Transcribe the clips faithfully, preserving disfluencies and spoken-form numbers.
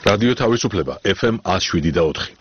რადიო თავისუფლება ეფ ემ one oh seven და four.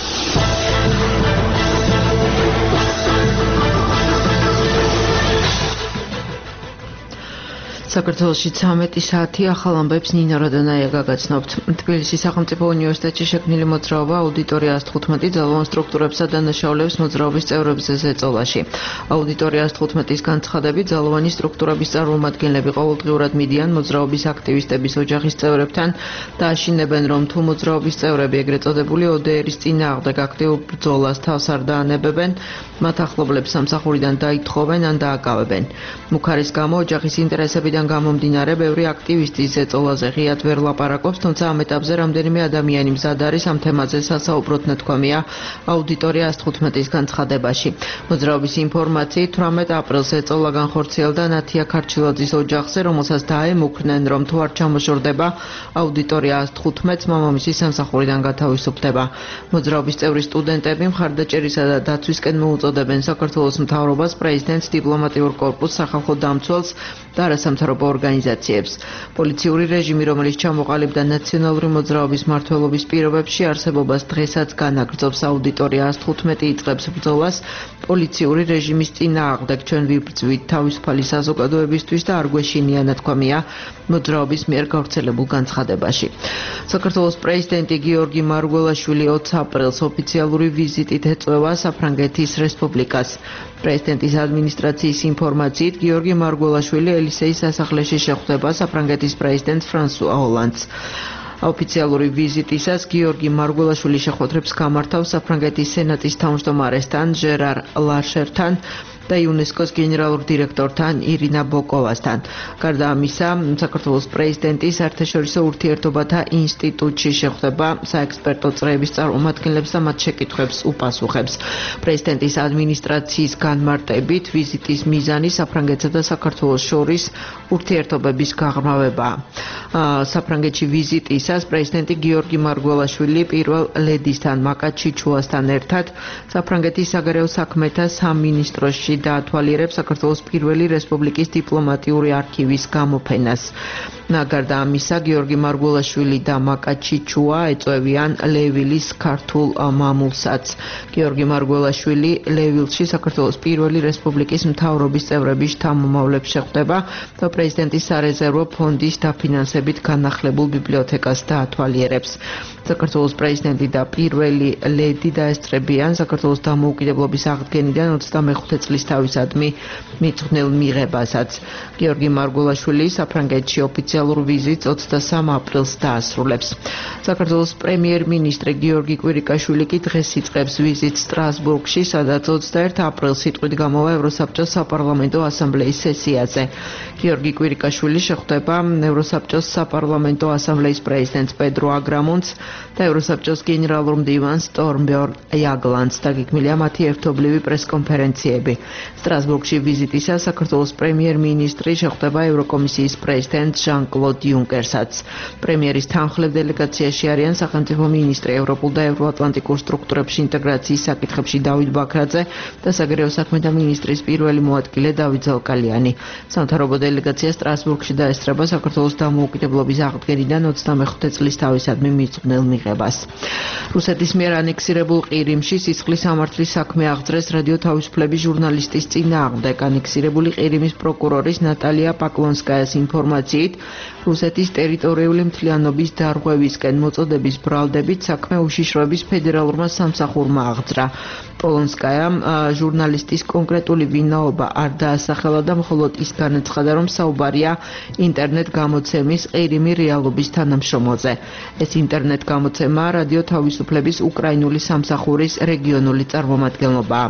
საქართველოში ცამეტი საათი ახალ ამბებს ნინა როდონაია გაგაცნობთ. თბილისის სახელმწიფო უნივერსიტეტში შექმნილი მოძრაობა აუდიტორიას თხუთმეტი ძალოვან სტრუქტურებსა და დანაშაულების მოძრაობის წევრებზე ზეწოლაში. აუდიტორიას თხუთმეტის განცხადებით ძალოვანი სტრუქტურების წარმომადგენლები ყოველდღიურად მიდიან მოძრაობის აქტივისტების ოჯახის წევრებთან და აშინებენ, რომ თუ მოძრაობის წევრები ეგრეთ წოდებული O D R-ის წინააღმდეგ აქტიურ ბრძოლას თავს არ დაანებებენ, მათ ახლობლებს სამსახურიდან დაითხოვენ ან დააკავებენ. მუქარის გამო ოჯახის ინტერესებიდან გამომდინარე, ბევრი აქტივისტი ზეწოლაზე ღიად ვერ ლაპარაკობს, თუმცა ამ ეტაპზე რამდენიმე ადამიანი მზად არის ამ თემაზე სასაუბროდ ნათქვამია აუდიტორიას თხუთმეტის განცხადებაში. მოძრაობის ინფორმაციით თვრამეტ აპრილს ზეწოლა განხორციელდა ნათია ქარჩილაძის ოჯახზე, რომელსაც დაემუქრნენ, რომ თუ არ ჩამოშორდება აუდიტორიას თხუთმეტს მამამისის სამსახურიდან გათავისუფლდება. მოძრაობის წევრი სტუდენტები მხარდაჭერისა და დაცვისკენ მოუწოდებენ საქართველოს მთავრობას, პრეზიდენტს, დიპლომატიურ კორპუსს, სახალხო დამცველს და არასამთავრობო ორგანიზაციებს. პოლიციური რეჟიმი, რომელიც ჩამოყალიბდა ნაციონალური მოძრაობის მმართველობის პირობებში, არსებობას დღესაც განაგრძობს. აუდიტორიას თხუთმეტი იწყებს ბრძოლას პოლიციური რეჟიმის წინააღმდეგ. ჩვენ ვიბრძვით თავისუფალი საზოგადოებისთვის და არ გვეშინია, ნათქვამია მოძრაობის მიერ გავრცელებულ განცხადებაში. საქართველოს პრეზიდენტი გიორგი მარგველაშვილი ოცი აპრილს ოფიციალური ვიზიტით ეწევა საფრანგეთის რესპუბლიკას. პრეზიდენტის ადმინისტრაციის ინფორმაციით გიორგი მარგველაშვილი ელისეის სასახლეში შეხვდება საფრანგეთის პრეზიდენტ ფრანსუა ოლანდს. ოფიციალური ვიზიტისას გიორგი მარგველაშვილი შეხვედრებს გამართავს საფრანგეთის სენატის თავმჯდომარესთან ჟერარ ლაშერთან და იუნესკოს გენერალურ დირექტორთან ირინა ბოკოვასთან. გარდა ამისა, საქართველოს პრეზიდენტი საერთაშორისო ურთიერთობათა ინსტიტუტში შეხვდება საექსპერტო წრეების წარმომადგენლებს და მათ შეკითხვებს უპასუხებს. პრეზიდენტის ადმინისტრაციის განმარტებით, ვიზიტის მიზანი საფრანგეთსა და საქართველოს შორის ურთიერთობების გაღრმავებაა. საფრანგეთში ვიზიტისას პრეზიდენტი გიორგი მარგველაშვილი პირველ ლედისთან მაკა ჩიჩუასთან ერთად საფრანგეთის საგარეო საქმეთა სამინისტროში დაათვალიერებს საქართველოს პირველი რესპუბლიკის დიპლომატიური არქივის გამოფენას. გარდა ამისა, გიორგი მარგველაშვილი და მაკა ჩიჩუა ეწევიან ლევილის ქართულ მამულსაც. გიორგი მარგველაშვილი ლევილში საქართველოს პირველი რესპუბლიკის მთავრობის წევრების შთამომავლებს შეხვდება და პრეზიდენტის სარეზერვო ფონდის დაფინანსებით განახლებულ ბიბლიოთეკას დაათვალიერებს. საქართველოს პრეზიდენტი და პირველი ლედი დაესწრებიან საქართველოს დამოუკიდებლობის აღდგენიდან ოცდამეხუთე წლის თავისადმი მიძღვნილ მიღებასაც. გიორგი მარგველაშვილი საფრანგეთში ოფიციალურ ვიზიტს ოცდასამ აპრილს დაასრულებს. საქართველოს პრემიერ-მინისტრი გიორგი კვირიკაშვილი კი დღეს იწყებს ვიზიტს სტრასბურგში, სადაც ოცდაერთი აპრილს სიტყვით გამოვა ევროსაბჭოს საპარლამენტო ასამბლეის სესიაზე. გიორგი კვირიკაშვილი შეხვდება ევროსაბჭოს საპარლამენტო ასამბლეის პრეზიდენტს პედრო აგრამონტს და ევროსაბჭოს გენერალურ მდივანს სტორმბერგ იაგლანდს. დაგეგმილია მათი ერთობლივი პრესკონფერენციები. სტრასბურგში ვიზიტისას საქართველოს პრემიერ-მინისტრი შეხვდება ევროკომისიის პრეზიდენტ ჟან-კლოდ იუნკერსაც. პრემიერის თანხლებ დელეგაციაში არიან სახელმწიფო მინისტრი ევროპულ და ევროატლანტიკურ სტრუქტურებში ინტეგრაციის საკითხებში დავით ბაქრაძე და საგარეო საქმეთა მინისტრის პირველი მოადგილე დავით ზალკალიანი. სამთავრობო დელეგაცია სტრასბურგში დაესწრება საქართველოს დამოუკიდებლობის აღდგენიდან ოცდამეხუთე წლის თავისადმი მიძღვნილ მიღებას. რუსეთის მიერ ანექსირებულ ყირიმში სისხლის სამართლის საქმე აღძრეს რადიო თავისუფლების ჟურნალისტის წინააღმდეგ. ანექსირებული ყირიმის პროკურორის ნატალია პაკლონსკაიას ინფორმაციით, რუსეთის ტერიტორიული მთლიანობის დარღვევისკენ მოწოდების ბრალდებით საქმე უშიშროების ფედერალურმა სამსახურმა აღძრა. პოლონსკაიამ ჟურნალისტის კონკრეტული ვინაობა არ დაასახელა და მხოლოდ ის განაცხადა, რომ საუბარია ინტერნეტ გამოცემის ყირიმი რეალობის თანამშრომელზე. ეს ინტერნეტ გამოცემა რადიო თავისუფლების უკრაინული სამსახურის რეგიონული წარმომადგენლობაა.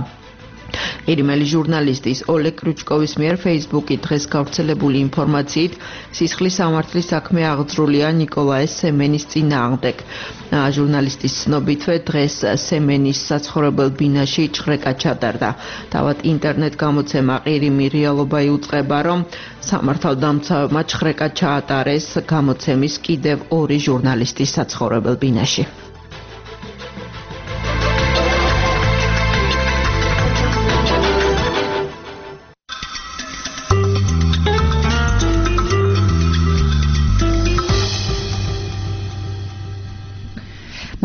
ყირიმელი ჟურნალისტის ოლეგ კრუჩკოვის მიერ Facebook-ით დღეს გავრცელებული ინფორმაციით, სისხლის სამართლის საქმე აღძრულია ნიკოლაე სემენის წინააღმდეგ. ჟურნალისტის ცნობითვე დღეს სემენის საცხოვრებელ ბინაში ჭხრეკა ჩატარდა. თავად ინტერნეტ გამოცემა ყირიმი რეალობა იუწყება, რომ სამართალდამცავებმა ჭხრეკა ჩაატარეს გამოცემის კიდევ ორი ჟურნალისტის საცხოვრებელ ბინაში.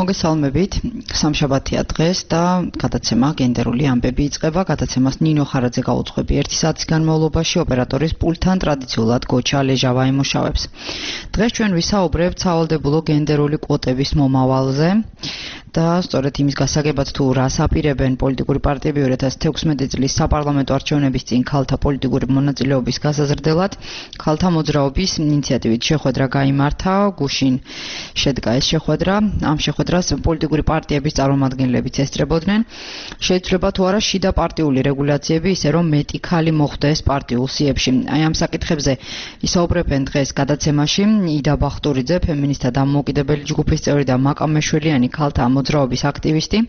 მოგესალმებით. სამშაბათია დღეს და გადაცემა გენდერული ამბები იწყება. გადაცემას ნინო ხარაძე გაუძღვები. ერთი საათის განმავლობაში ოპერატორის პულტთან ტრადიციულად გოჩა ლეჟავა ემუშავებს. დღეს ჩვენ ვისაუბრებთ სავალდებულო გენდერული კვოტების მომავალზე. და სწორედ იმის გასაგებად თუ რას აპირებენ პოლიტიკური პარტიები ორი ათას თექვსმეტი წლის საპარლამენტო არჩევნების წინ ქალთა პოლიტიკური მონაწილეობის გასაზრდელად ქალთა მოძრაობის ინიციატივით შეხვედრა გაიმართა. გუშინ შედგა ეს შეხვედრა. ამ შეხვედრას პოლიტიკური პარტიების წარმომადგენლებიც ესწრებოდნენ. შეიძლება თუ არა შიდა პარტიული რეგულაციები ისე რომ მეტი ქალი მოხვდეს პარტიულ სიებში. აი ამ საკითხებზე ისაუბრებენ დღეს გადაცემაში იდა ბახტურიძე, ფემინისტთა დამოუკიდებელი ჯგუფის წევრი და მაკა მეშველიანი ქალთა მოძრაობის აქტივისტი.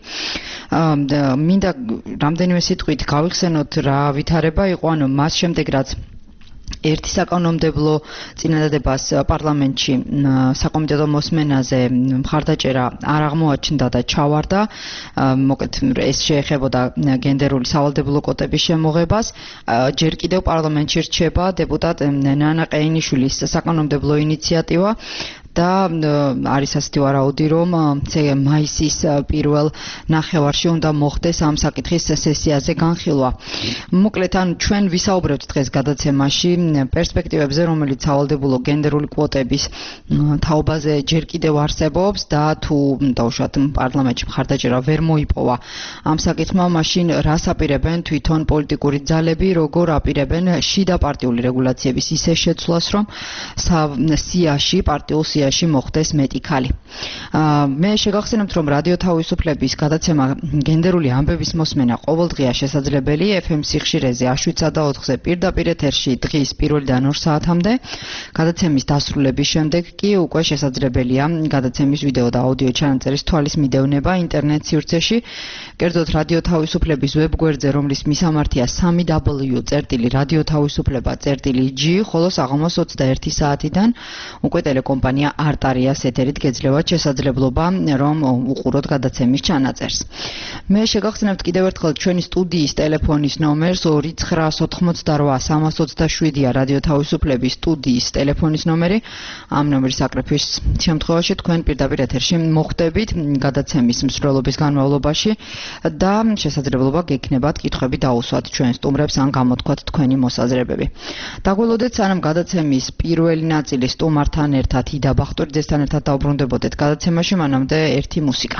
მინდა რამდენიმე სიტყვით გავიხსენოთ რა ვითარება იყო, ანუ მას შემდეგ რაც ერთი საკანონმდებლო წინადადებას პარლამენტში საკომიტეტო მოსმენაზე მხარდაჭერა არ აღმოაჩნდა და ჩავარდა. მოკლედ ეს შეეხებოდა გენდერული სავალდებულო კვოტების შემოღებას. ჯერ კიდევ პარლამენტში რჩება დეპუტატ ნანა ყეინიშვილის საკანონმდებლო ინიციატივა. და არის ასეთი ვარაუდი, რომ მაისის პირველ ნახევარში უნდა მოხდეს ამ საკითხის სესიაზე განხილვა. მოკლედ, ან ჩვენ ვისაუბრებთ დღეს გადაცემაში პერსპექტივებზე, რომელიც სავალდებულო გენდერული კვოტების თაობაზე ჯერ კიდევ არსებობს და თუ დაუშვათ პარლამენტში მხარდაჭერა ვერ მოიპოვა ამ საკითხმა, მაშინ რას აპირებენ თვითონ პოლიტიკური ძალები, როგორ აპირებენ შიდა პარტიული რეგულაციების ისე შეცვლას, რომ სიაში პარტიულ სიაში მოხდეს მეტი ქალი. მე შეგახსენებთ, რომ რადიო თავისუფლების გადაცემა გენდერული ამბების მოსმენა ყოველდღია შესაძლებელი ეფ ემ სიხშირეზე შვიდსა და ოთხზე პირდაპირ ეთერში დღის პირველიდან ორ საათამდე. გადაცემის დასრულების შემდეგ კი უკვე შესაძლებელია გადაცემის ვიდეო და აუდიო ჩანაწერის თვალის მიდევნება ინტერნეტ სივრცეში. კერძოდ რადიო თავისუფლების ვებგვერდზე, რომლის მისამართია სამი დაბლიუ წერტილი რადიო თავისუფლება წერტილი ჯი, ხოლო საღამოს ოცდაერთი საათიდან უკვე ტელეკომპანია არტარიას ეთერით გეძლევათ შესაძლებლობა, რომ უყუროთ გადაცემის ჩანაწერს. მე შეგახსენებთ კიდევ ერთხელ ჩვენი სტუდიის ტელეფონის ნომერს ორი ცხრა ოთხმოცდარვა სამას ოცდაშვიდია რადიო თავისუფლების სტუდიის ტელეფონის ნომერი. ამ ნომერის აკრეფვის შემთხვევაში თქვენ პირდაპირ ეთერში მოხვდებით გადაცემის მსვლელობის განმავლობაში და შესაძლებლობა გექნებათ კითხვები დაუსვათ ჩვენ სტუმრებს ან გამოთქვათ თქვენი მოსაზრებები. დაგველოდეთ, სანამ გადაცემის პირველი ნაწილი სტუმართან ერთად იდა ბახტურიძესთან ერთად დაუბრუნდებოდეთ გადაცემაში, მანამდე ერთი მუსიკა.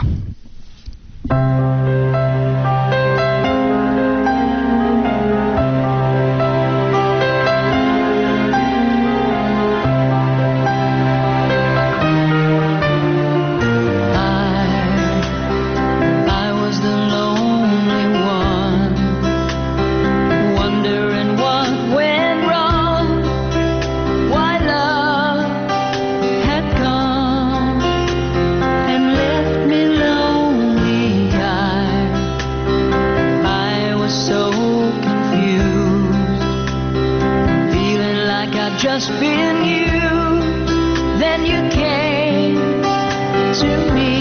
Just been you, then you came to me,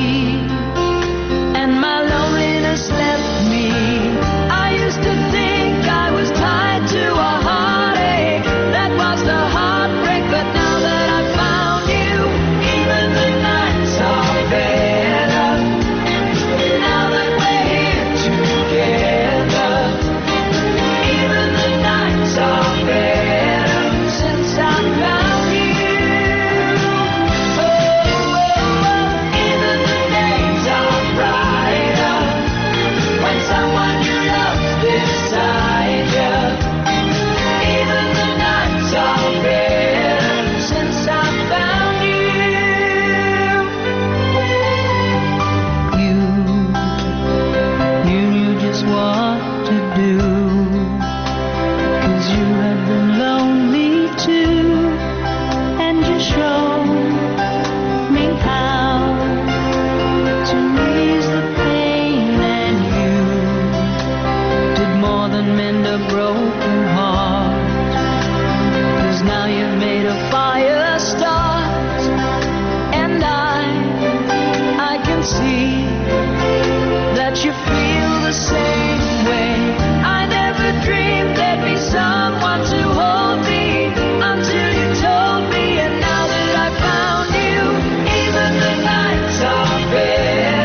and my loneliness left me. I used to think I was tied to a heartache, that was the heartbreak, but now that I found you, even the nights are better. Now that we're here together, even the nights are better since I found you. Bed.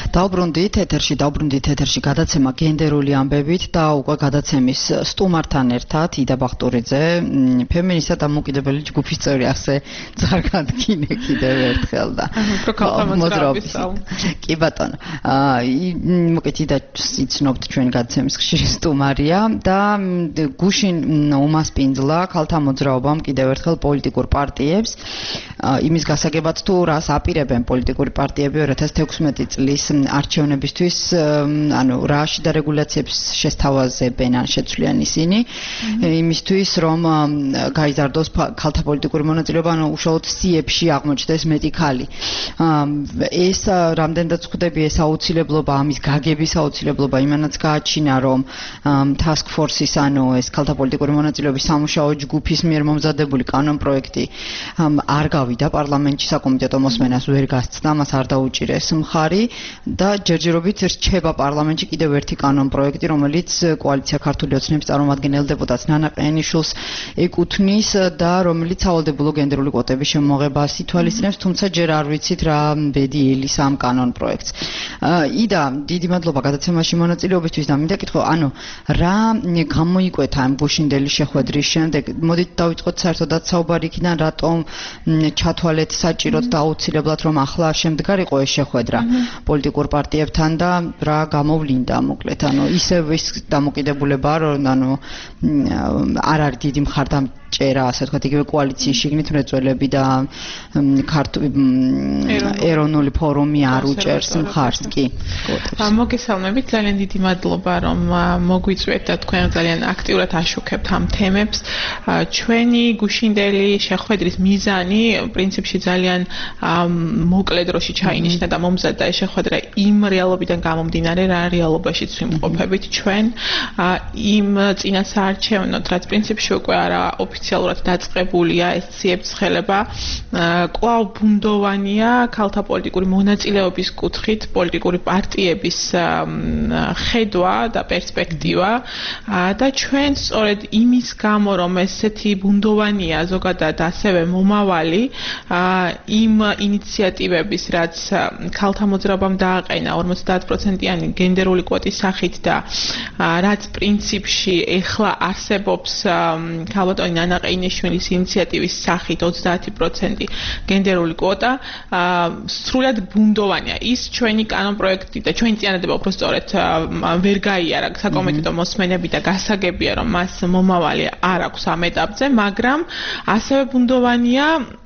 დავბრუნდით ეთერში, დავბრუნდით ეთერში გადაცემა გენდერული ამბებით და უკვე გადაცემის სტუმართან ერთად იდა ბახტურიძე, ფემინისტთა დამოუკიდებელი ჯგუფის წევრი, ახსე წარგადგინე კიდევ ერთხელ და მოძრაობის. კი ბატონო. მოკეთ იდა იცნობთ ჩვენი გადაცემის ხშირი სტუმარია და გუშინ უმასპინძლა ქალთა მოძრაობამ კიდევ ერთხელ პოლიტიკურ პარტიებს იმის გასაგებად თუ რას აპირებენ პოლიტიკური პარტიები ორი ათას თექვსმეტი წლის არჩევნებისთვის, ანუ რა შიდა რეგულაციებს შესთავაზებენ ან შეცვლიან ისინი იმისთვის რომ გაიზარდოს ქალთა პოლიტიკური მონაწილეობა, ანუ უშუალოდ სიებში აღმოჩნდეს მეტი ქალი. ეს რამდენადაც ხვდები ეს აუცილებლობა, ამის გაგების აუცილებლობა იმანაც გააჩინა რომ task force-ის, ანუ ეს ქალთა პოლიტიკური მონაწილეობის სამუშაო ჯგუფის მიერ მომზადებული კანონპროექტი არ გავიდა პარლამენტში, საკომიტეტო მოსმენას ვერ გასცდა, მას არ დაუჭირეს მხარი და ჯერჯერობით რჩება პარლამენტში კიდევ ერთი კანონპროექტი, რომელიც კოალიცია ქართული ოცნების წარმომადგენელ დეპუტატს ნანა ყენიშვილს ეკუთვნის და რომელიც სავალდებულო გენდერული კვოტების შემოღებას ითვალისწინებს, თუმცა ჯერ არ ვიცით რა ბედი ელის ამ კანონპროექტს. იდა, დიდი მადლობა გადაცემაში მონაწილეობისთვის და მინდა კითხო, ანუ რა გამოიკვეთა ამ გუშინდელი შეხვედრის შემდეგ? მოდით დავიწყოთ საერთოდაც საუბარი იქიდან, რატომ ჩათვალეთ საჭიროდ და აუცილებლად რომ ახლა შემდგარიყო ეს შეხვედრა პოლიტიკურ პარტიებთან და რა გამოვლინდა მოკლედ, ანუ ისევ ის დამოკიდებულება რომ ანუ არ არის დიდი მხარდამჭერა, ასე ვთქვათ, იგივე კოალიციის შიგნით მრეწველები და ეროვნული ფორუმი არ უჭერს მხარს, კი. მოგესალმებით, ძალიან დიდი მადლობა რომ მოგვიწვიეთ და თქვენ ძალიან აქტიურად აშუქებთ ამ თემებს. ჩვენი გუშინდელი შეხვედრის მიზანი პრინციპში ძალიან მოკლე დროში ჩაინიშნა და მომზადდა ეს შეხვედრა იმ რეალობიდან გამომდინარე, რა რეალობაშიც ვიმყოფებით ჩვენ, იმ წინასაარჩევნოდ, რაც პრინციპში უკვე არა ოფიციალურად დაწყებულია ეს ციებ-ცხელება, კვლავ ბუნდოვანია ქალთა პოლიტიკური მონაწილეობის კუთხით პოლიტიკური პარტიების ხედვა და პერსპექტივა და ჩვენ სწორედ იმის გამო, რომ ესეთი ბუნდოვანია ზოგადად ასევე მომავალი იმ ინიციატივების, რაც ქალთა მოძრაობამ დააყენა ორმოცდაათ პროცენტიანი გენდერული კვოტის სახით და რაც პრინციპში ეხლა არსებობს ქალბატონი ნანა ყეინიშვილის ინიციატივის სახით ოცდაათი პროცენტი გენდერული კვოტა, სრულად ბუნდოვანია. ის ჩვენი კანონპროექტი და ჩვენი წინადადება უფრო სწორედ ვერ გაიარა საკომიტეტო მოსმენები და გასაგებია რომ მას მომავალი არ აქვს ამ ეტაპზე, მაგრამ ასევე ბუნდოვანია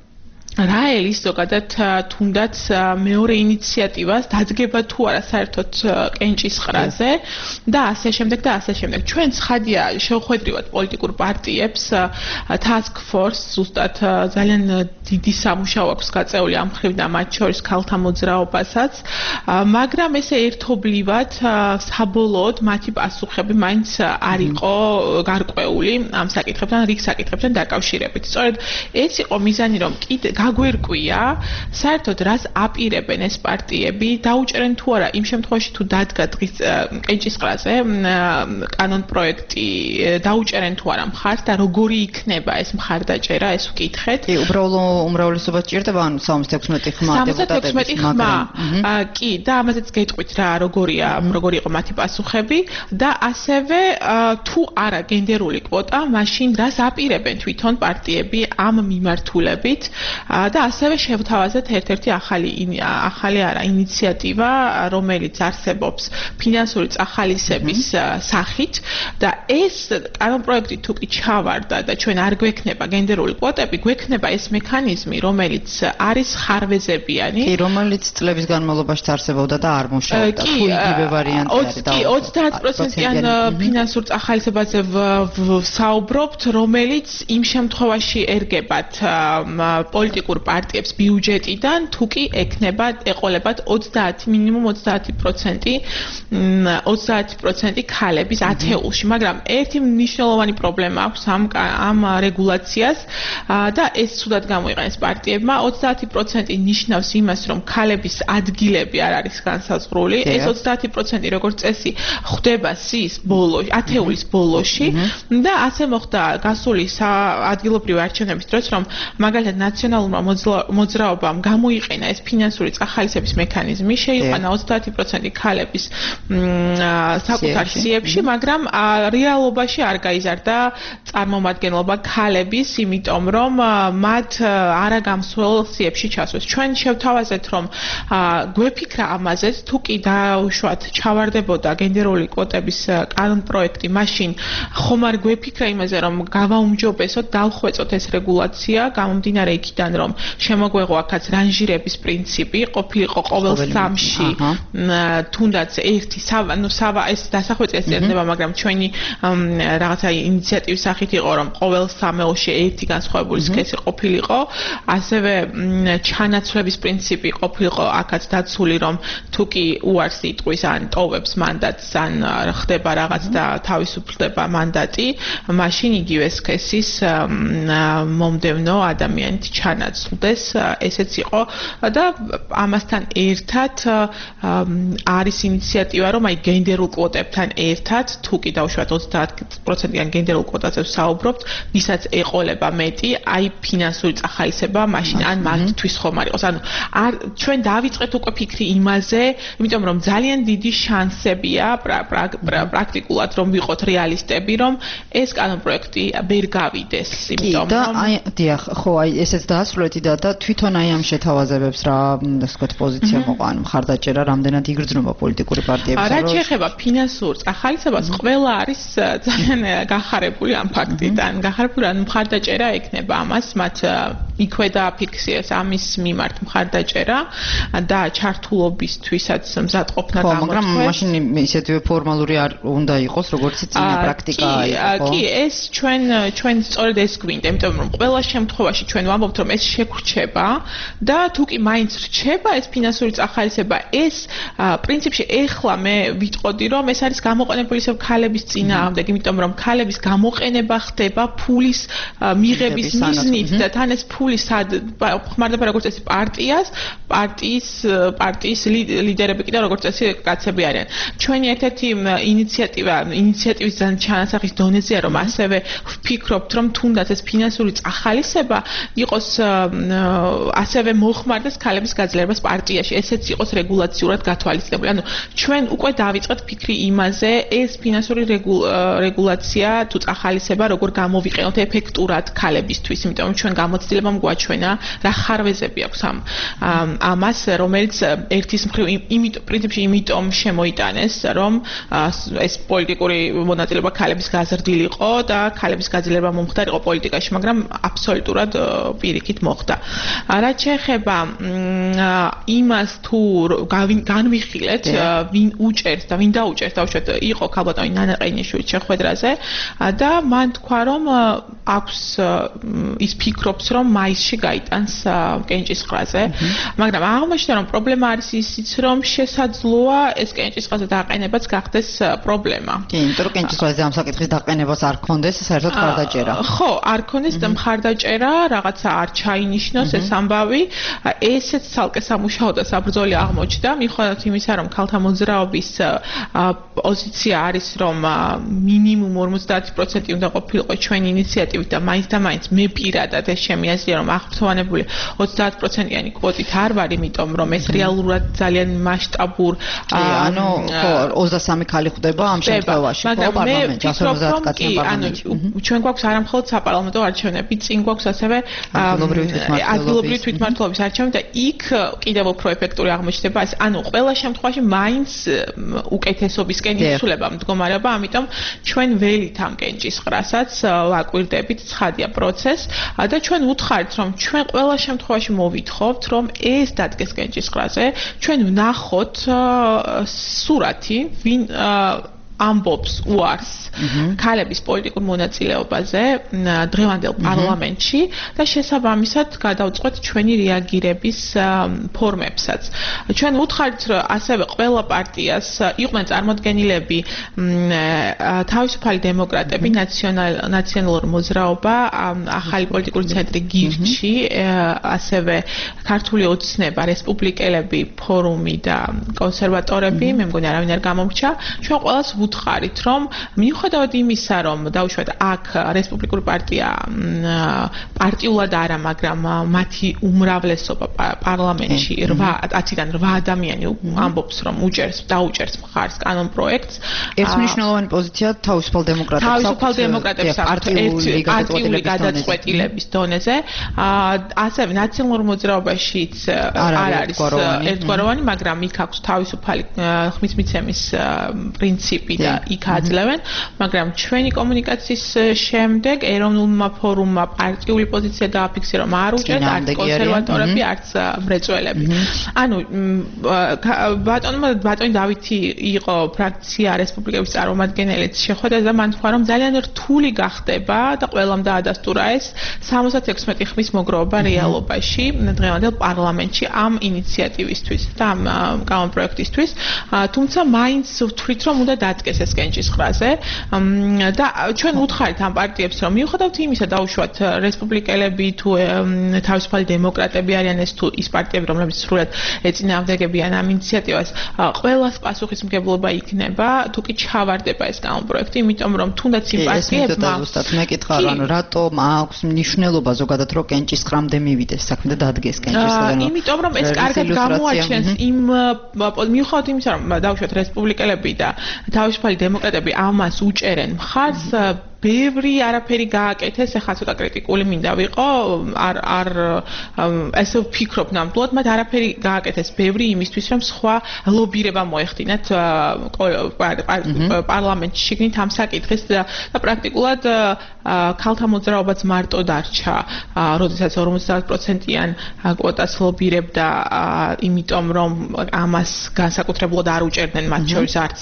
რა ელის ზოგადად თუნდაც მეორე ინიციატივას დადგება თუ არა საერთოდ კენჭისყრაზე და ასე შემდეგ და ასე შემდეგ. ჩვენ ცხადია შევხვედრივად პოლიტიკურ პარტიებს task force ზუსტად ძალიან დიდი სამუშაო აქვს გაწეული ამ მხრივ და მათ შორის ქალთა მოძრაობასაც, მაგრამ ესე ერთობლივად საბოლოოდ მათი პასუხები მაინც არ იყო გარკვეული ამ საკითხებთან, რიგ საკითხებთან დაკავშირებით. სწორედ ეს იყო მიზანი, რომ კიდე გაგვერკვია საერთოდ რას აპირებენ ეს პარტიები, დაუჭერენ თუ არა იმ შემთხვევაში თუ დადგა დღის კენჭისყრაზე კანონპროექტი, დაუჭერენ თუ არა მხარს და როგორი იქნება ეს მხარდაჭერა, ეს ვკითხეთ. კი, უბრალო უმრავლესობა ჭირდება, ანუ სამოცდაათი თექვსმეტი ხმა დეპუტატების, მაგრამ კი, და ამაზეც გეტყვით რა, როგორია, როგორი იყო მათი პასუხები და ასევე თუ არა გენდერული კვოტა, მაშინ რას აპირებენ თვითონ პარტიები ამ მიმართულებით და ასევე შევთავაზეთ ერთ-ერთი ახალი ახალი არა ინიციატივა, რომელიც არსებობს ფინანსური წახალისების სახით და ეს კანონპროექტი თუ კი ჩავარდა და ჩვენ არ გვექნება გენდერული კვოტები, გვექნება ეს მექანიზმი, რომელიც არის ხარვეზებიანი. კი, რომელიც წლების განმავლობაში არსებობდა და არ მუშაობდა. თუ იგივე ვარიანტი არის და კი, ოცდაათ პროცენტიან ფინანსურ წახალისებაზე ვსაუბრობთ, რომელიც იმ შემთხვევაში ერგებათ პოლიტიკურ პარტიებს ბიუჯეტიდან, თუ კი ექნება ეყოლებათ ოცდაათი მინიმუმ ოცდაათი პროცენტი ოცდაათი პროცენტი ქალების ათეულში, მაგრამ ერთი მნიშვნელოვანი პრობლემა აქვს ამ ამ რეგულაციას და ეს ცუდად გამოიყენეს პარტიებმა. ოცდაათი პროცენტი ნიშნავს იმას, რომ ქალების ადგილები არ არის განსაზღვრული. ეს ოცდაათი პროცენტი როგორც წესი ხდება სიის ბოლოში, ათეულის ბოლოში და ასე მოხდა გასული ადგილობრივი არჩევნების დროს, რომ მაგალითად ნაციონალურ რეგულატორმა მოძრაობამ გამოიყენა ეს ფინანსური წახალისების მექანიზმი, შეიყვანა ოცდაათი პროცენტი ქალების საკუთარ სიებში, მაგრამ რეალობაში არ გაიზარდა წარმომადგენლობა ქალების, იმიტომ რომ მათ არა გამსვლელ სიებში ჩასვეს. ჩვენ შევთავაზეთ, რომ გვეფიქრა ამაზეც, თუ კი დაუშვათ ჩავარდებოდა გენდერული კვოტების კანონპროექტი, მაშინ ხომ არ გვეფიქრა იმაზე, რომ გავაუმჯობესოთ, დავხვეწოთ ეს რეგულაცია, გამომდინარე იქიდან, რომ შემოგვეღო აქაც რანჟირების პრინციპი, ყოფილიყო ყოველ სამში თუნდაც ერთი სავა, ну სავა ეს დასახვეწია წერდება, მაგრამ ჩვენი რაღაცა ინიციატივის სახით იყო, რომ ყოველ სამეულში ერთი განსხვავებული სქესი ყოფილიყო, ასევე ჩანაცვლების პრინციპი ყოფილიყო აქაც დაცული, რომ თუ კი უარს იტყვის ან ტოვებს მანდატს, ან ხდება რაღაც და თავისუფლდება მანდატი, მაშინ იგივე სქესის მომდევნო ადამიანით ჩანაცვლდეს, ესეც იყო და ამასთან ერთად არის ინიციატივა, რომ აი გენდერულ კვოტებთან ერთად, თუ კი დავუშვათ ოცდაათი პროცენტიან გენდერულ კვოტაზე ვსაუბრობთ, ვისაც ეყოლება მეტი, აი ფინანსური წახალისება, მაშინ ან მათთვის ხომ არ იყოს. ანუ არ ჩვენ დავიწყეთ უკვე ფიქრი იმაზე, იმიტომ რომ ძალიან დიდი შანსებია პრაქტიკულად რომ ვიყოთ რეალისტები, რომ ეს კანონპროექტი ვერ გავიდეს, იმიტომ რომ აი დიახ, ხო, აი ესეც დაასრულეთ და თვითონ აი ამ შეთავაზებებს რა, ასე ვთქვათ, პოზიცია მოყვა, ანუ მხარდაჭერა რამდენად იგრძნობა პოლიტიკური პარტიების რა შეეხება ფინანსურ წახალისებას, ყველა არის ძალიან გახარებული ამ ფაქტიდან. გახარებული, ანუ მხარდაჭერა ექნება ამას, მათ იქვე დააფიქსირეს ამის მიმართ მხარდაჭერა და ჩართულობისთვისაც მზადყოფნა გამოწვეს. ხო, მაგრამ მაშინ ისეთივე ფორმალური არ უნდა იყოს, როგორც წინა პრაქტიკა იყო. კი, ეს ჩვენ ჩვენ სწორედ ეს გვინდა, იმიტომ რომ ყველა შემთხვევაში ჩვენ ვამბობთ, რომ ეს შეგვრჩება და თუ კი მაინც რჩება ეს ფინანსური წახალისება, ეს პრინციპში ეხლა მე ვიტყოდი, რომ ეს არის გამოყენებული ისევ ქალების წინააღმდეგ, იმიტომ რომ ქალების გამოყენება ხდება ფულის მიღების მიზნით და თან ეს ფული სად ხმარდება როგორც წესი პარტიას, პარტიის პარტიის ლიდერები კიდევ როგორც წესი კაცები არიან. ჩვენი ერთ-ერთი ინიციატივა, ინიციატივის ძალიან ჩანასახის დონეზეა, რომ ასევე ვფიქრობთ, რომ თუნდაც ეს ფინანსური წახალისება იყოს ასევე მოხმარდეს ქალების გაძლიერებას პარტიაში. ესეც იყოს რეგულაციურად გათვალისწინებული. ანუ ჩვენ უკვე დავიწყეთ ფიქრი იმაზე, ეს ფინანსური რეგულაცია თუ წახალისება როგორ გამოვიყენოთ ეფექტურად ქალებისთვის, იმიტომ რომ ჩვენ გამოცდილებამ გვაჩვენა რა ხარვეზები აქვს ამ ამას, რომელიც ერთის მხრივ იმით პრინციპში იმიტომ შემოიტანეს, რომ ეს პოლიტიკური მონაწილეობა ქალების გაზრდილიყო და ქალების გაძლიერება მომხდარიყო პოლიტიკაში, მაგრამ აბსოლუტურად პირიქით მოხდა. რაც შეეხება იმას თუ განვიხილეთ, ვინ უჭერს და ვინ დაუჭერს, დავუშვათ, იყო ქალბატონი ნანა ყეინიშვილის შეხვედრაზე და მან თქვა, რომ აქვს ის ფიქრობს, რომ მაისში გაიტანს კენჭისყრაზე, მაგრამ აღმოჩნდა, რომ პრობლემა არის ისიც, რომ შესაძლოა ეს კენჭისყრაზე დაყენებაც გახდეს პრობლემა. კი, იმიტომ რომ კენჭისყრაზე ამ საკითხის დაყენებას არ ქონდეს, საერთოდ მხარდაჭერა. ხო, არ ქონდეს მხარდაჭერა, რაღაცა არ ჩაინიშნოს ეს ამბავი, ესეც ცალკე სამუშაო და საბრძოლო აღმოჩნდა, მიუხედავად იმისა, რომ ქალთა მოძრაობის პოზიცია არის, რომ მინიმუმ ორმოცდაათი პროცენტი უნდა ყოფილიყო ჩვენი ინიციატივით და მაინც და მაინც მე პირადად ეს ჩემი აზრია, რომ აღფრთოვანებული ოცდაათი პროცენტიანი კვოტით არ ვარ, იმიტომ რომ ეს რეალურად ძალიან მასშტაბურ ანუ ხო ოცდასამი ქალი ხვდება ამ შემთხვევაში, ხო, პარლამენტში ოცდაათი კაცი პარლამენტში. ჩვენ გვაქვს არა მხოლოდ საპარლამენტო არჩევნები, წინ გვაქვს ასევე ადგილობრივი თვითმმართველობის არჩევნები და იქ კიდევ უფრო ეფექტური აღმოჩნდება ეს, ანუ ყველა შემთხვევაში მაინც უკეთესობისკენ იცვლება მდგომარეობა, ამიტომ ჩვენ ველით ამ კენჭისყრასაც ვაკვირდებით, ცხადია პროცესს და ჩვენ უთხარით, რომ ჩვენ ყველა შემთხვევაში მოვითხოვთ, რომ ეს დადგეს კენჭისყრაზე, ჩვენ ვნახოთ სურათი, ვინ ამბობს უარს ქალების პოლიტიკურ მონაწილეობაზე დღევანდელ პარლამენტში და შესაბამისად გადავწყვეტ ჩვენი რეაგირების ფორმებსაც. ჩვენ უთხარით, რომ ასევე ყველა პარტიას იყვნენ წარმოდგენილები თავისუფალი დემოკრატები, ნაციონალური მოძრაობა, ახალი პოლიტიკური ცენტრი გირჩი, ასევე ქართული ოცნება, რესპუბლიკელები, ფორუმი და კონსერვატორები, მე მგონი არავინ არ გამომრჩა. ჩვენ ყველას ვუთხარით, რომ მიუხედავად იმისა, რომ დაუშვათ აქ რესპუბლიკური პარტია პარტიულად არა, მაგრამ მათი უმრავლესობა პარლამენტში რვა ათიდან რვა ადამიანი ამბობს, რომ უჭერს დაუჭერს მხარს კანონ პროექტს. ეს მნიშვნელოვანი პოზიცია თავისუფალ დემოკრატებს აქვს. თავისუფალ დემოკრატებს აქვს პარტიული გადაწყვეტილების დონეზე. ასევე ნაციონალურ მოძრაობაშიც არ არის ერთგვაროვანი, მაგრამ იქ აქვს თავისუფალი ხმისმიცემის პრინციპი და იქ აძლევენ, მაგრამ ჩვენი კომუნიკაციის შემდეგ ეროვნულმა ფორუმმა პარტიული პოზიცია დააფიქსირა, რომ არ უჭერთ არც კონსერვატორები, არც მრეწველები. ანუ ბატონმა ბატონი დავითი იყო ფრაქცია რესპუბლიკების წარმომადგენელიც შეხვედრაზე და მან თქვა, რომ ძალიან რთული გახდება და ყველამ დაადასტურა ეს სამოცდაექვსი ხმის მოგროვება რეალობაში დღევანდელ პარლამენტში ამ ინიციატივისთვის და ამ კანონ პროექტისთვის, თუმცა მაინც ვთვლით, რომ უნდა დადგეს ეს კენჭისყრაზე და ჩვენ ვუთხარით ამ პარტიებს, რომ მიუხედავად იმისა, დაუშვათ რესპუბლიკელები თუ თავისუფალი დემოკრატები არიან ეს თუ ის პარტიები, რომლებიც სრულად ეწინააღმდეგებიან ამ ინიციატივას, ყველას პასუხისმგებლობა იქნება, თუ კი ჩავარდება ეს კანონ პროექტი, იმიტომ რომ თუნდაც იმ პარტიებმა ზუსტად მეკითხა, რომ რატომ აქვს მნიშვნელობა ზოგადად რომ კენჭისყრამდე მივიდეს საქმე და დადგეს კენჭისყრა. იმიტომ რომ ეს კარგად გამოაჩენს იმ მიუხედავად იმისა, რომ დაუშვათ რესპუბლიკელები და თავისუფალი დემოკრატები ამას უჭერენ მხარს, ბევრი არაფერი გააკეთეს, ახლა ცოტა კრიტიკული მინდა ვიყო, არ არ ესე ვფიქრობ ნამდვილად, მათ არაფერი გააკეთეს ბევრი იმისთვის, რომ სხვა ლობირება მოეხდინათ პარლამენტში შიგნით ამ საკითხის და პრაქტიკულად ქალთა მოძრაობაც მარტო დარჩა, როდესაც ორმოცდაათ პროცენტიან კვოტას ლობირებდა, იმიტომ რომ ამას განსაკუთრებულად არ უჭერდნენ, მათ შორის არც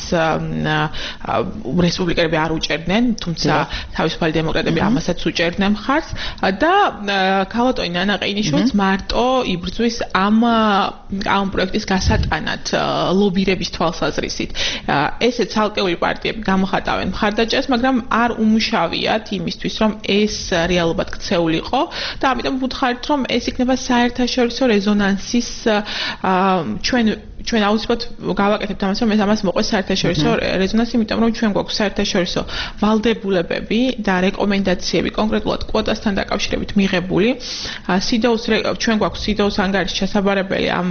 რესპუბლიკელები არ უჭერდნენ, თუმცა თავისუფალი დემოკრატები ამასაც უჭერდნენ მხარს და ქალბატონი ნანა ყეინიშვილიც მარტო იბრძვის ამ ამ პროექტის გასატანად ლობირების თვალსაზრისით. ესე ცალკეული პარტიები გამოხატავენ მხარდაჭერას, მაგრამ არ უმუშავიათ იმისთვის, რომ ეს რეალობად ქცეულიყო და ამიტომ ვუთხარით, რომ ეს იქნება საერთაშორისო რეზონანსის ჩვენ ჩვენ აუცილებლად გავაკეთებთ ამას, რომ ეს ამას მოყვეს საერთაშორისო რეზონანსი, იმიტომ რომ ჩვენ გვაქვს საერთაშორისო ვალდებულებები და რეკომენდაციები კონკრეტულად კვოტასთან დაკავშირებით მიღებული. სიდოუს ჩვენ გვაქვს სიდოუს ანგარიშში ჩასაბარებელი ამ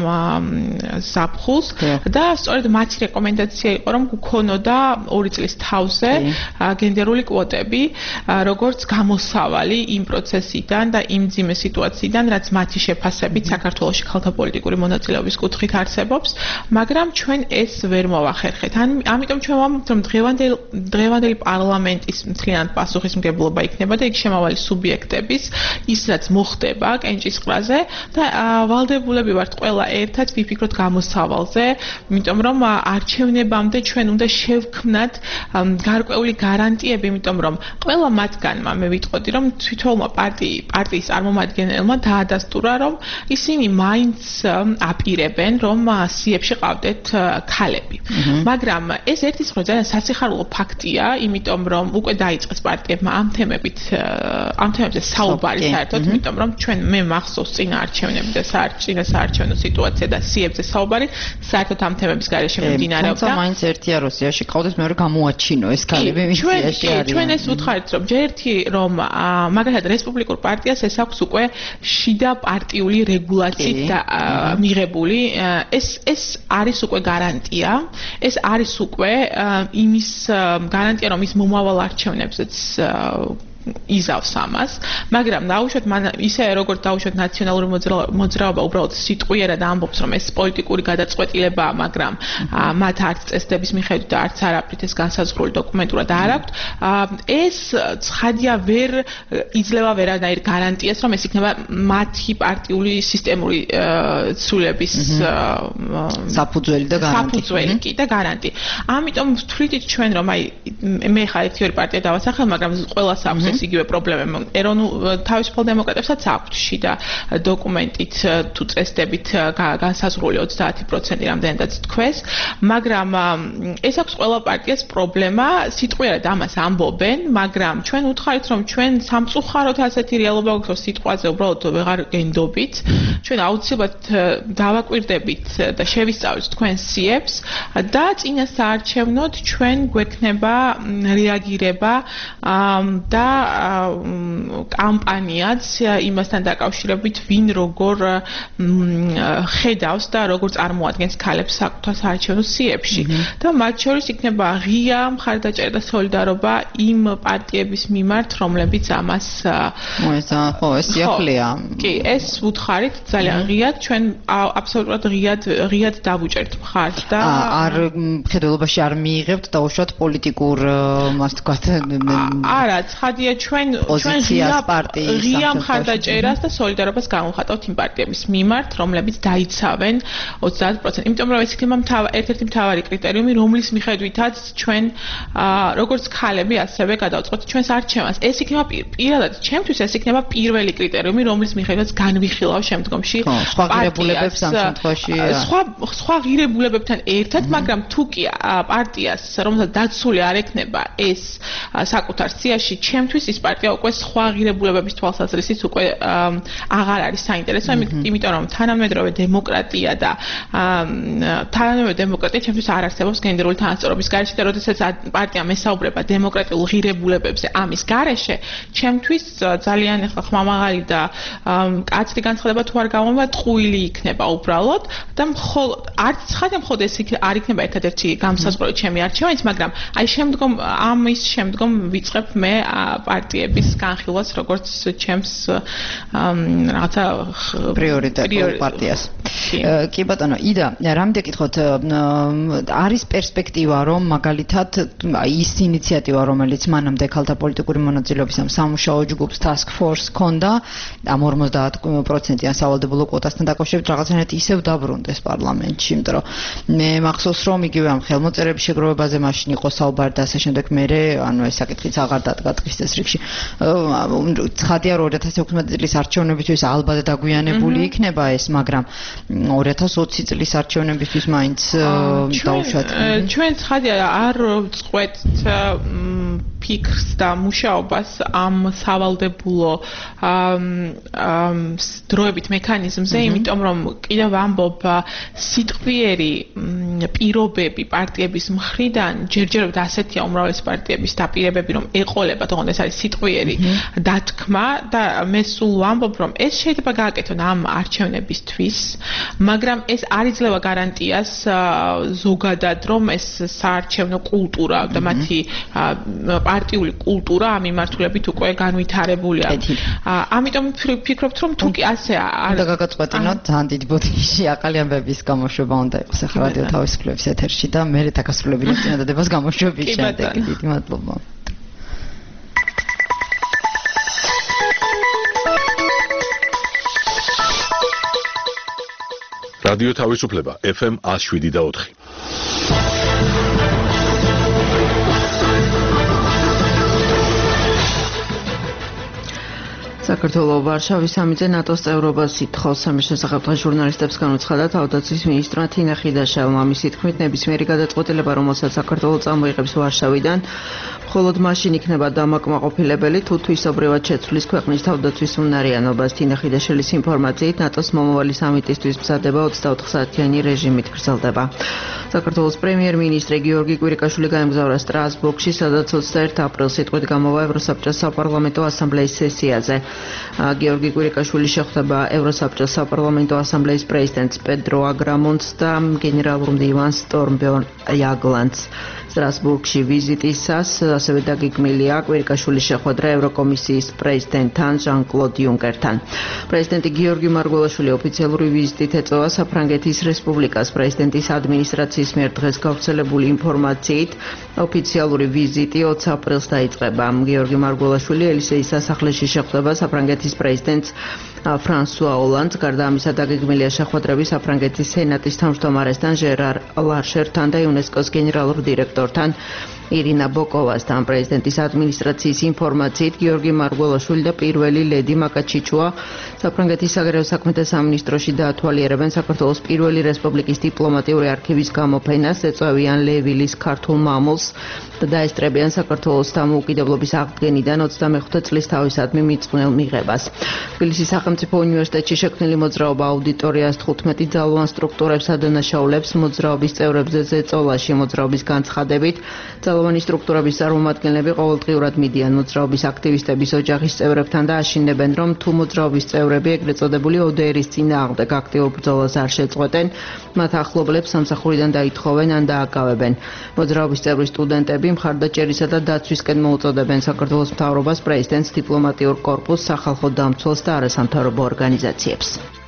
ზაფხულს და სწორედ მათი რეკომენდაცია იყო, რომ გქონოდა ორი წლის თავზე გენდერული კვოტები, როგორც გამოსავალი იმ პროცესიდან და იმ მძიმე სიტუაციიდან, რაც მათი შეფასებით საქართველოში ქალთა პოლიტიკური მონაწილეობის კუთხით არსებობს. მაგრამ ჩვენ ეს ვერ მოვახერხეთ. ამიტომ ჩვენ ვამბობთ, რომ დღევანდელი დღევანდელი პარლამენტის მთლიანად პასუხისმგებლობა იქნება და იქ შემავალი სუბიექტების ის რაც მოხდება კენჭისყრაზე და ვალდებულები ვართ ყველა ერთად ვიფიქროთ გამოსავალზე, იმიტომ რომ არჩევნებამდე ჩვენ უნდა შევქმნათ გარკვეული გარანტიები, იმიტომ რომ ყველა მათგანმა მე ვიტყოდი, რომ თვითონმა პარტიი პარტიის წარმომადგენელმა დაადასტურა, რომ ისინი მაინც აპირებენ, რომ სიებში ყავდეთ ქალები. მაგრამ ეს ერთის მხრივ ძალიან სასიხარულო ფაქტია, იმიტომ რომ უკვე დაიწყეს პარტიებმა ამ თემებით ამ თემებზე საუბარი საერთოდ, იმიტომ რომ ჩვენ მე მახსოვს წინა არჩევნები და საარჩევნო საარჩევნო სიტუაცია და სიებზე საუბარი საერთოდ ამ თემების გარეშე მიმდინარეობდა. თუმცა მაინც ერთი აროსიაში ყავდეთ, მეორე გამოაჩინო ეს ქალები მისიაში არიან. ჩვენ ეს ვუთხარით, რომ ჯერ ერთი რომ მაგალითად რესპუბლიკურ პარტიას ეს აქვს უკვე შიდა პარტიული რეგულაციით და მიღებული ეს ეს არის უკვე გარანტია, ეს არის უკვე იმის გარანტია, რომ ის მომავალ არჩევნებზეც იზავს ამას, მაგრამ დაუშვათ ისე როგორც დაუშვათ ნაციონალური მოძრაობა უბრალოდ სიტყვიერად ამბობს, რომ ეს პოლიტიკური გადაწყვეტილებაა, მაგრამ მათ არც წესდების მიხედვით და არც არაფრით ეს განსაზღვრული დოკუმენტურად არ აქვთ. ეს ცხადია ვერ იძლევა ვერანაირ გარანტიას, რომ ეს იქნება მათი პარტიული სისტემური ცვლილების საფუძველი და გარანტი. საფუძველი კი და გარანტი. ამიტომ ვთვლით ჩვენ, რომ აი მე ხარ ერთი ორი პარტია დავასახელ, მაგრამ ყველას აქვს ეს იგივე პრობლემა ეროვნულ თავისუფალ დემოკრატებსაც აქვთ შიდა დოკუმენტით თუ წესდებით განსაზღვრული ოცდაათი პროცენტი რამდენადაც თქვეს, მაგრამ ეს აქვს ყველა პარტიას პრობლემა, სიტყვიერად ამას ამბობენ, მაგრამ ჩვენ უთხარით რომ ჩვენ სამწუხაროდ ასეთი რეალობა გვაქვს, სიტყვაზე უბრალოდ ვეღარ გენდობით, ჩვენ აუცილებლად დავაკვირდებით და შევისწავლეთ თქვენ სიებს და წინა საარჩევნოდ ჩვენ გვექნება რეაგირება და კამპანიაც იმასთან დაკავშირებით ვინ როგორ ხედავს და როგორ წარმოადგენს ქალებს საკუთარ საარჩევნო სიებში და მათ შორის იქნება ღია მხარდაჭერა და სოლიდარობა იმ პარტიების მიმართ, რომლებიც ამას ხო, ეს სიახლეა. კი, ეს უთხარით ძალიან ღიად, ჩვენ აბსოლუტურად ღიად ღიად დავუჭერთ მხარს და არ მხედველობაში არ მიიღებთ დაუშვათ პოლიტიკურ მას თქვათ არა, ცხადია ჩვენ ჩვენ ღია მხარდაჭერას და სოლიდარობას განვხატავთ იმ პარტიების მიმართ, რომლებიც დაიცავენ ოცდაათ პროცენტს. იმიტომ რომ ეს იქნება ერთ-ერთი მთავარი კრიტერიუმი, რომლის მიხედვითაც ჩვენ როგორც ქალები ასევე გადავწყვეტთ ჩვენს არჩევანს. ეს იქნება პირადად ჩემთვის ეს იქნება პირველი კრიტერიუმი, რომლის მიხედვითაც განვიხილავ შემდგომში სხვა ღირებულებებს ამ შემთხვევაში სხვა სხვა ღირებულებებთან ერთად, მაგრამ თუ კი პარტიას, რომელსაც დაცული არ ექნება ეს საკუთარ სიაში, ჩემთვის ის პარტია უკვე სხვა ღირებულებების თვალსაზრისით უკვე აღარ არის საინტერესო, იმიტომ რომ თანამედროვე დემოკრატია და თანამედროვე დემოკრატია ჩემთვის არ არსებობს გენდერული თანასწორობის გარეშე და როდესაც პარტია მესაუბრება დემოკრატიულ ღირებულებებზე ამის გარეშე, ჩემთვის ძალიან ახლა ხმამაღალი და კაცრი განცხადება თუ არ გამომვა, ტყუილი იქნება უბრალოდ და მხოლოდ არც ცხადია მხოლოდ ეს არ იქნება ერთადერთი გამსაზღვრელი ჩემი არჩევანიც, მაგრამ აი შემდგომ ამის შემდგომ ვიწყებ მე პარტიების განხილვას როგორც ჩემს რაღაცა პრიორიტეტულ პარტიას. კი ბატონო, იდა, რამდენი გითხოთ, არის პერსპექტივა რომ მაგალითად ის ინიციატივა, რომელიც მანამდე ქალთა პოლიტიკური მონაწილეობის ამ სამუშაო ჯგუფს task force ქონდა, ამ ორმოცდაათ პროცენტიან სავალდებულო კვოტასთან დაკავშირებით რაღაცნაირად ისევ დაბრუნდეს პარლამენტში, იმიტომ რომ მე მახსოვს რომ იგივე ამ ხელმოწერების შეგროვებაზე მაშინ იყო საუბარი და ასე შემდეგ, მერე ანუ ეს საკითხიც აღარ დადგა ტყის წესრიგში. ცხადია რომ ორი ათას ექვთმეტი წლის არჩევნებისთვის ალბათ დაგვიანებული იქნება ეს, მაგრამ ორი ათას ოცი წლის არჩევნებისთვის მაინც დაუშვათ. ჩვენ ცხადია არ წყვეტთ ფიქრს და მუშაობას ამ სავალდებულო დროებით მექანიზმზე, იმიტომ რომ კიდევ ვამბობ, სიტყვიერი პირობები პარტიების მხრიდან ჯერჯერობით ასეთია უმრავლეს პარტიების დაპირებები, რომ ეყოლებათ, თუმცა ეს არის სიტყვიერი დათქმა და მე სულ ვამბობ, რომ ეს შეიძლება გააკეთონ ამ არჩევნებისთვის, მაგრამ ეს არ იძლევა გარანტიას ზოგადად, რომ ეს საარჩევნო კულტურა და მათი პარტიული კულტურა ამ მიმართულებით უკვე განვითარებულია. ამიტომ ვფიქრობთ, რომ თუ კი ასე არ და გაგაწყვეტინოთ, ძალიან დიდი ბოდიში აყალი ამბების გამოშვება უნდა იყოს ახლა რადიო თავისუფლების ეთერში და მე დაგასრულებინებ წინადადებას გამოშვების შემდეგ. დიდი მადლობა. რადიო თავისუფლება ეფ ემ ათს შვიდი და ოთხი. საქართველოს ვარშავის სამიტზე ნატოს წევრობას ითხოვს. სამის შესახებ ჟურნალისტებს განუცხადა თავდაცვის მინისტრმა თინა ხიდაშელმა. მისი თქმით, ნებისმიერი გადაწყვეტილება, რომელსაც საქართველოს წამოიღებს ვარშავიდან, მხოლოდ მაშინ იქნება დამაკმაყოფილებელი, თუ თვისობრივად შეცვლის ქვეყნის თავდაცვის უნარიანობას. თინა ხიდაშელის ინფორმაციით, ნატოს მომავალი სამიტისთვის მზადება ოცდაოთხ საათიანი რეჟიმით გრძელდება. საქართველოს პრემიერ-მინისტრი გიორგი კვირიკაშვილი გაემგზავრა სტრასბურგში, სადაც ოცდაერთ აპრილს სიტყვით გამოვა ევროსაბჭოს საპარლამენტო ასამბლეის სესიაზე. გიორგი კვირიკაშვილი შეხვდება ევროსაბჭოს საპარლამენტო ასამბლეის პრეზიდენტს პედრო აგრამონტს და გენერალურ მდივანს სტორმბერნ იაგლანდს. სტრასბურგში ვიზიტისას ასევე დაგეგმილია კვირიკაშვილის შეხვედრა ევროკომისიის პრეზიდენტთან ჟან-კლოდ იუნკერთან. პრეზიდენტი გიორგი მარგველაშვილი ოფიციალური ვიზიტით ეწევა საფრანგეთის რესპუბლიკას. პრეზიდენტის ადმინისტრაციის მიერ დღეს გავრცელებული ინფორმაციით, ოფიციალური ვიზიტი ოცი აპრილს დაიწყება. გიორგი მარგველაშვილი ელისეის სასახლეში შეხვდება საფრანგეთის პრეზიდენტს ფრანსუა ოლანდს. გარდა ამისა დაგეგმილია შეხვედრები საფრანგეთის სენატის თავმჯდომარესთან ჟერარ ლარშერთან და იუნესკოს გენერალურ დირექტორთან ირინა ბოკოვასთან. პრეზიდენტის ადმინისტრაციის ინფორმაციით გიორგი მარგველაშვილი და პირველი ლედი მაკა ჩიჩუა საფრანგეთის საგარეო საქმეთა სამინისტროში დაათვალიერებენ საქართველოს პირველი რესპუბლიკის დიპლომატიური არქივის გამოფენას, ეწევიან ლევილის ქართულ მამულს და დაესწრებიან საქართველოს დამოუკიდებლობის აღდგენიდან ოცდამეხუთე წლის თავისადმი მიწყვნელ მიღებას. თბილისის სახელმწიფო უნივერსიტეტში შექმნილი მოძრაობა აუდიტორიას თხუთმეტი ძალოვან სტრუქტურებსა და დანაშაულებს მოძრაობის წევრებზე ზეწოლაში. მოძრაობის განცხადებით ძალოვანი სტრუქტურების წარმომადგენლები ყოველდღიურად მიდიან მოძრაობის აქტივისტების ოჯახის წევრებთან და აშინებენ, რომ თუ მოძრაობის წევრები ეგრეთ წოდებული O D R-ის წინააღმდეგ აქტიურ ბრძოლას არ შეწყვეტენ, მათ ახლობლებს სამსახურიდან დაითხოვენ ან დააკავებენ. მოძრაობის წევრი სტუდენტები მხარდაჭერისა და დაცვისკენ მოუწოდებენ საქართველოს მთავრობას, პრეზიდენტს, დიპლომატიურ კორპუსს, სახალხო დამცველს და არასამთავრობო ორგანიზაციებს.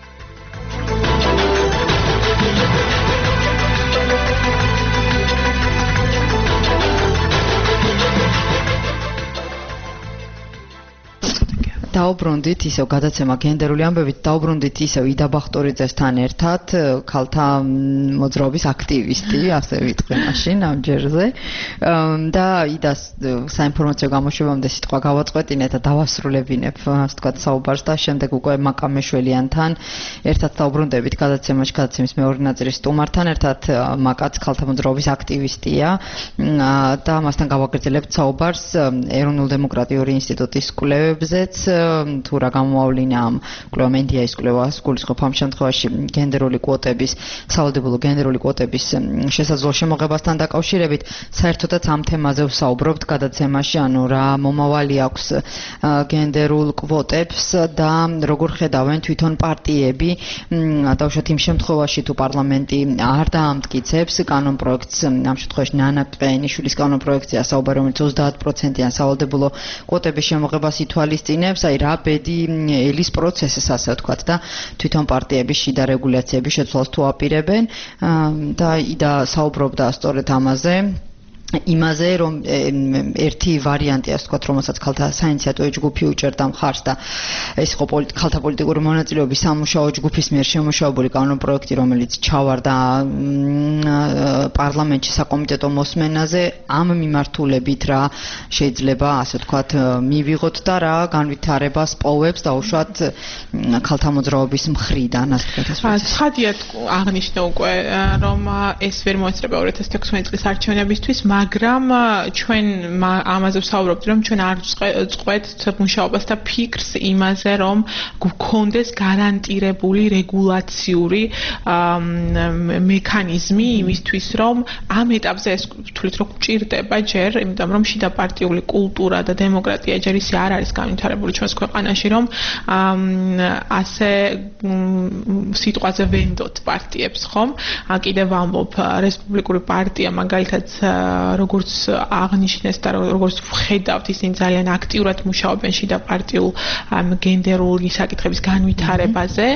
დაუბრუნდით ისევ გადაცემა გენდერული ამბებით, დაუბრუნდით ისევ იდა ბახტურიძესთან ერთად, ქალთა მოძრაობის აქტივისტი, ასე ვიტყვი მაშინ ამ ჯერზე. და იდას საინფორმაციო გამოშვებამდე სიტყვა გავაწყვეტინე და დავასრულებინებ, ასე ვთქვათ, საუბარს და შემდეგ უკვე მაკა მეშველიანთან ერთად დაუბრუნდებით გადაცემაში, გადაცემის მეორე ნაწილის სტუმართან ერთად. მაკაც ქალთა მოძრაობის აქტივისტია და მასთან გავაგრძელებთ საუბარს ეროვნულ დემოკრატიული ინსტიტუტის კვლევებზეც. თუ რა გამოავლინა ამ კვლევამენტია ის კვლევა გულისხმობ ამ შემთხვევაში გენდერული კვოტების, სავალდებულო გენდერული კვოტების შესაძლო შემოღებასთან დაკავშირებით. საერთოდაც ამ თემაზე ვსაუბრობთ გადაცემაში, ანუ რა მომავალი აქვს გენდერულ კვოტებს და როგორ ხედავენ თვითონ პარტიები, დავუშვათ იმ შემთხვევაში თუ პარლამენტი არ დაამტკიცებს კანონპროექტს, ამ შემთხვევაში ნანა ყენიშვილის კანონპროექტია საუბარი, რომელიც ოცდაათ პროცენტიან სავალდებულო კვოტების შემოღებას ითვალისწინებს. აი რა ბედი ელის პროცესს, ასე ვთქვათ, და თვითონ პარტიების შიდა რეგულაციების შეცვალს თუ აპირებენ და იდა საუბრობდა სწორედ ამაზე. იმაზე, რომ ერთი ვარიანტი, ასე ვთქვათ, რომელსაც ქალთა საინიციატივო ჯგუფი უჭერდა მხარს და ეს იყო ქალთა პოლიტიკური მონაწილეობის სამუშაო ჯგუფის მიერ შემუშავებული კანონპროექტი, რომელიც ჩავარდა პარლამენტში საკომიტეტო მოსმენაზე. ამ მიმართულებით რა შეიძლება, ასე ვთქვათ, მივიღოთ და რა განვითარებას პოვებს დაუშვათ ქალთა მოძრაობის მხრიდან, ასე ვთქვათ, ეს პროცესი. ცხადია აღნიშნე უკვე, რომ ეს ვერ მოეწრება ორი ათას თექვსმეტი წლის არჩევნებისთვის, მაგრამ ჩვენ ამაზე ვსაუბრობთ, რომ ჩვენ არ წყვეტთ მუშაობას და ფიქრს იმაზე, რომ გქონდეს გარანტირებული რეგულაციური მექანიზმი იმისთვის, რომ ამ ეტაპზე ეს ვთვლით, რომ გჭირდება ჯერ, იმიტომ რომ შიდა პარტიული კულტურა და დემოკრატია ჯერ ისე არ არის განვითარებული ჩვენს ქვეყანაში, რომ ასე სიტყვაზე ვენდოთ პარტიებს, ხომ? კიდევ ვამბობ, რესპუბლიკური პარტია მაგალითად როგორც აღნიშნეს და როგორც ვხედავთ, ისინი ძალიან აქტიურად მუშაობენ შიდა პარტიულ გენდერული საკითხების განვითარებაზე.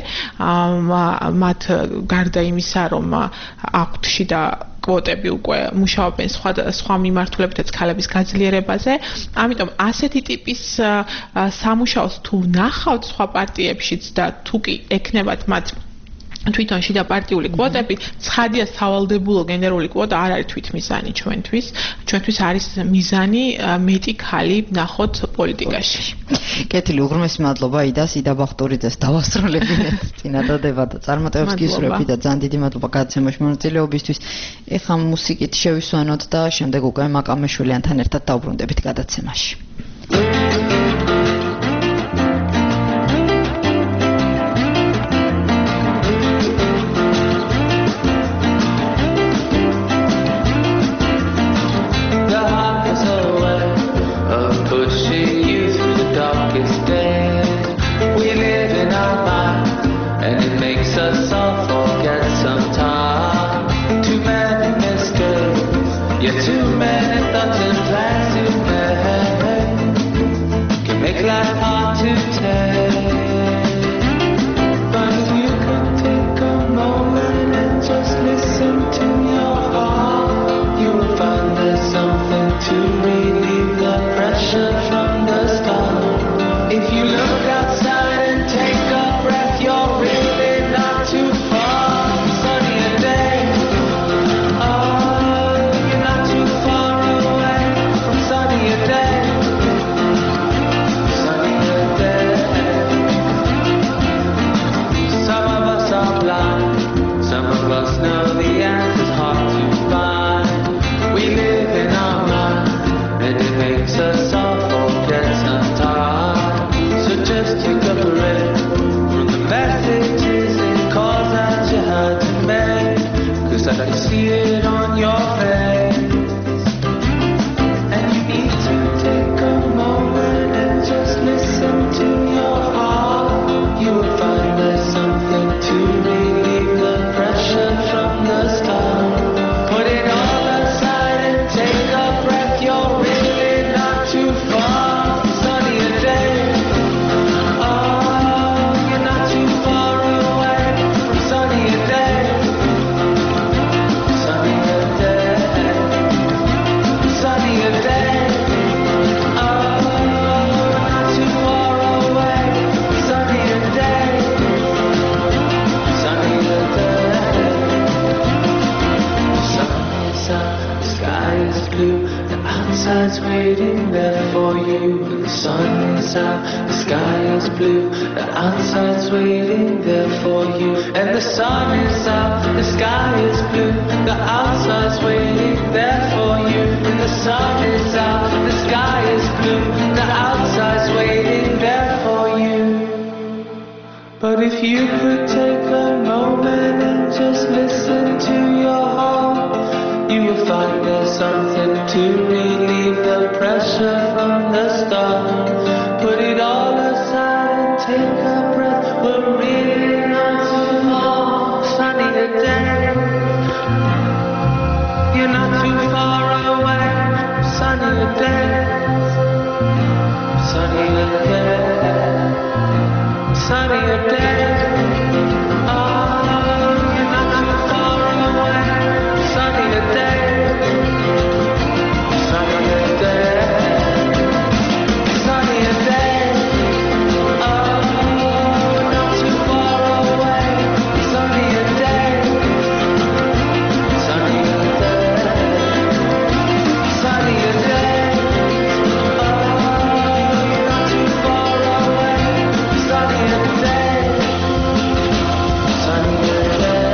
მათ გარდა იმისა, რომ აქვთ შიდა კვოტები უკვე მუშაობენ სხვა სხვა მიმართულებითაც ქალების გაძლიერებაზე. ამიტომ ასეთი ტიპის სამუშაოს თუ ნახავთ სხვა პარტიებშიც და თუ კი ექნებათ მათ თვითონ შიდა პარტიული კვოტები, ცხადია სავალდებულო გენდერული კვოტა არ არის თვითმიზანი ჩვენთვის. ჩვენთვის არის მიზანი მეტი ქალი ნახოთ პოლიტიკაში. კეთილი, უღრმესი მადლობა იდას, იდა ბახტურიძეს დავასრულებინეთ წინადადება და წარმატებებს გისურვებთ და ძალიან დიდი მადლობა გადაცემაში მონაწილეობისთვის. ეხლა მუსიკით შევისვენოთ და შემდეგ უკვე მაკა მეშველიანთან ერთად დავბრუნდებით გადაცემაში. If you look outside and take a see it on your face. And you need to take a moment and just listen to your heart. You will find there's something to relieve the pressure from the start. Put it all aside and take a breath. You're really not too far. Sunnier day. Oh, you're not too far away from sunnier day. Sunnier day. Sunnier day. Oh, not too far away from sunnier day. Sunnier day. The sun is up, the sky is blue, the outside's waiting there for you. The sun is out, the sky is blue, the outside's waiting there for you. And the sun is out, the sky is blue, the outside's waiting there for you. And the sun is out, the sky is blue, the outside's waiting there for you. But if you could take a moment and just listen to your heart, you will find there's something to relieve the pressure from the start. Put it all aside and take a breath. We're really not too far. Sunnier day. You're not too far away. Sunnier day. Sunnier day. Sunnier day. Oh, you're not too far away. Sunnier day. Sunnier day. Sunnier day. Oh, not too far away. Sunnier day. Sunnier day. Sunnier day. Oh, not too far away. Sunnier day. Sunnier day.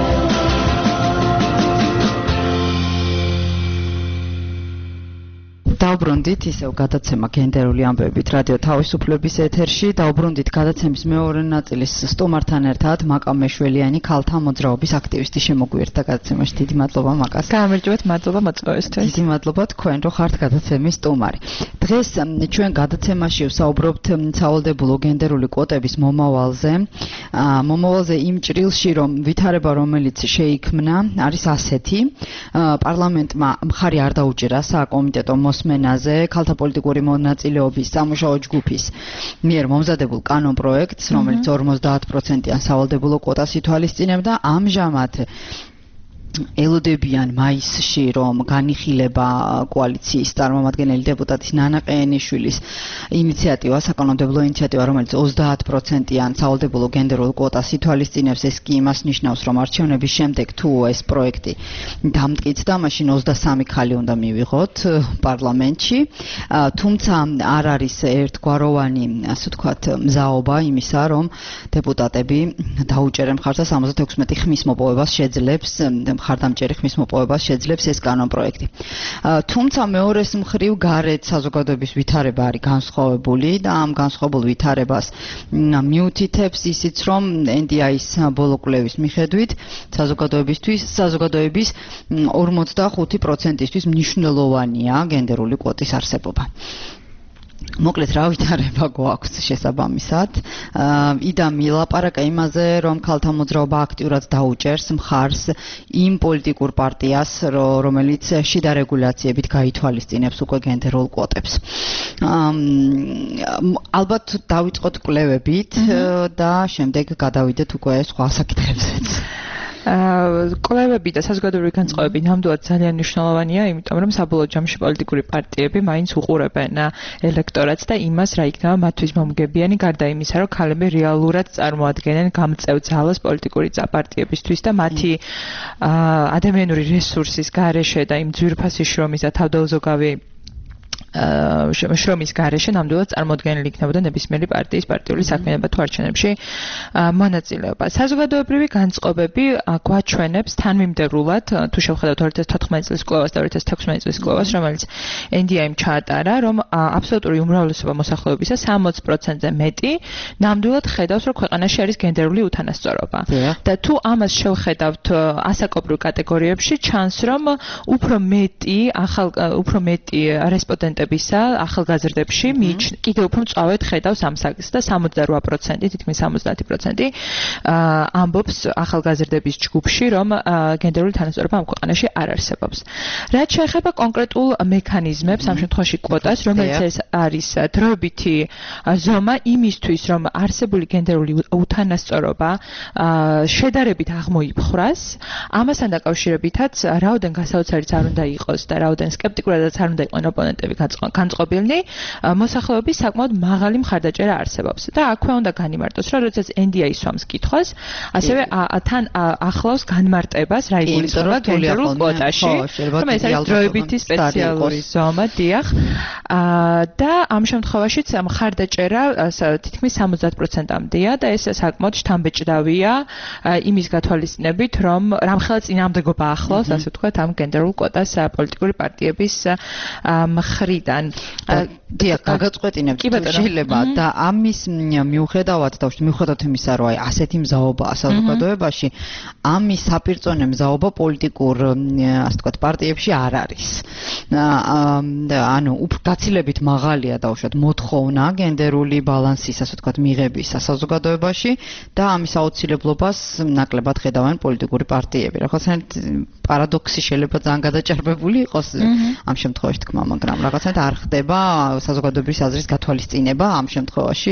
დავბრუნდით ისევ გადაცემა გენდერული ამბებით რადიო თავისუფლების ეთერში. დავბრუნდით გადაცემის მეორე ნაწილის სტუმართან ერთად მაკა მეშველიანი, ქალთა მოძრაობის აქტივისტი შემოგვიერთდა გადაცემაში. დიდი მადლობა მაკას. გამარჯობათ, მადლობა მოწვევისთვის. დიდი მადლობა თქვენ რომ ხართ გადაცემის სტუმარი. დღეს ჩვენ გადაცემაში ვსაუბრობთ სავალდებულო გენდერული კვოტების მომავალზე. მომავალზე იმ ჭრილში რომ ვითარება რომელიც შეიქმნა არის ასეთი. პარლამენტმა მხარი არ დაუჭირა საკომიტეტო მოსმენაზე ქალთა პოლიტიკური მონაწილეობის სამუშაო ჯგუფის მიერ მომზადებულ კანონპროექტს, რომელიც ორმოცდაათ პროცენტიან სავალდებულო კვოტას ითვალისწინებდა. ამჟამად ელოდებიან მაისში რომ განიხილება კოალიციის წარმომადგენელი დეპუტატის ნანა ყეენიშვილის ინიციატივა, საკანონმდებლო ინიციატივა, რომელიც ოცდაათ პროცენტიან სავალდებულო გენდერულ კვოტას ითვალისწინებს. ეს კი იმას ნიშნავს, რომ არჩევნების შემდეგ თუ ეს პროექტი დამტკიცდა, მაშინ ოცდასამი ხალი უნდა მივიღოთ პარლამენტში. თუმცა არ არის ერთგვაროვანი, ასე ვთქვათ, მზაობა იმისა, რომ დეპუტატები დაუჭერენ მხარს და სამოცდაექვსი ხმის მოპოვებას შეძლებს მხარდამჭერი ხმის მოპოვებას შეძლებს ეს კანონპროექტი. თუმცა მეორეს მხრივ გარეთ საზოგადოების ვითარება არის განსხვავებული და ამ განსხვავებულ ვითარებას მიუთითებს ისიც, რომ ენ დი აის ბოლო კვლევის მიხედვით საზოგადოებისთვის საზოგადოების ორმოცდახუთი პროცენტისთვის მნიშვნელოვანია გენდერული კვოტის არსებობა. მოკლედ რა ვითარება გვაქვს შესაბამისად. იდა მილაპარაკა იმაზე, რომ ქალთა მოძრაობა აქტიურად დაუჭერს მხარს იმ პოლიტიკურ პარტიას, რომელიც შიდა რეგულაციებით გაითვალისწინებს უკვე გენდერულ კვოტებს. ალბათ დავიწყოთ კვლევებით და შემდეგ გადავიდეთ უკვე სხვა საკითხებზეც. კვლევები და საზოგადოებრივი განწყობები ნამდვილად ძალიან მნიშვნელოვანია, იმიტომ რომ საბოლოო ჯამში პოლიტიკური პარტიები მაინც უყურებენ ელექტორატს და იმას, რა იქნება მათთვის მომგებიანი, გარდა იმისა, რომ ქალები რეალურად წარმოადგენენ გამწევ ძალას პოლიტიკური პარტიებისთვის და მათი ადამიანური რესურსის გარეშე და იმ ძვირფასი შრომის და თავდაუზოგავი შრომის გარეშე ნამდვილად წარმოდგენილი იქნებოდა ნებისმიერი პარტიის პარტიული საქმიანობა თუ არჩევნებში მონაწილეობა. საზოგადოებრივი განწყობები გვაჩვენებს თანმიმდევრულად თუ შევხედავთ ორი ათას თოთხმეტი წლის კვლევას და ორი ათას თექვსმეტი წლის კვლევას, რომელიც N D I-მ ჩაატარა, რომ აბსოლუტური უმრავლესობა მოსახლეობისა სამოცი პროცენტზე მეტი ნამდვილად ხედავს, რომ ქვეყანაში არის გენდერული უთანასწორობა. და თუ ამას შევხედავთ ასაკობრივ კატეგორიებში, ჩანს, რომ უფრო მეტი ახალ უფრო მეტი რესპონდენტებისა ახალგაზრდებში კიდევ უფრო მწვავედ ხედავს ამ საკითხს და სამოცდა რვა პროცენტი, თითქმის სამოცდაათი პროცენტი ამბობს ახალგაზრდების ჯგუფში, რომ გენდერული თანასწორობა ამ ქვეყანაში არ არსებობს. რაც შეეხება კონკრეტულ მექანიზმებს, ამ შემთხვევაში კვოტას, რომელიც ეს არის დროებითი ზომა იმისთვის, რომ არსებული გენდერული უთანასწორობა შედარებით აღმოიფხვრას, ამასთან დაკავშირებითაც რაოდენ გასაოცარიც არ უნდა იყოს და რაოდენ სკეპტიკურადაც არ უნდა იყვნენ ოპონენტები განწყობილნი, მოსახლეობის საკმაოდ მაღალი მხარდაჭერა არსებობს. და აქვე უნდა განიმარტოს, რომ როდესაც N D I სვამს კითხვას, ასევე თან ახლავს განმარტებას, რა იგულისხმება გენდერულ კვოტაში, რომ ეს არის დროებითი სპეციალური ზომა, დიახ. და ამ შემთხვევაშიც მხარდაჭერა თითქმის სამოცდაათ პროცენტამდეა და ეს საკმაოდ შთამბეჭდავია იმის გათვალისწინებით, რომ რამხელა წინააღმდეგობა ახლავს, ასე ვთქვათ, ამ გენდერულ კვოტას პოლიტიკური პარტიების მხრიდან. დიახ, გაგაწყვეტინებთ შეიძლება და ამის მიუხედავად და მიუხედავად იმისა, რომ აი ასეთი მზაობაა საზოგადოებაში, ამის საპირწონე მზაობა პოლიტიკურ, ასე ვთქვათ, პარტიებში არ არის. ანუ უფრო გაცილებით მაღალია დაუშვათ მოთხოვნა გენდერული ბალანსის, ასე ვთქვათ, მიღების საზოგადოებაში და ამის აუცილებლობას ნაკლებად ხედავენ პოლიტიკური პარტიები. რაღაცნაირად პარადოქსი შეიძლება ძალიან გადაჭარბებული იყოს ამ შემთხვევაში თქმა, მაგრამ რაღაცნაირად არ ხდება საზოგადოების აზრის გათვალისწინება ამ შემთხვევაში?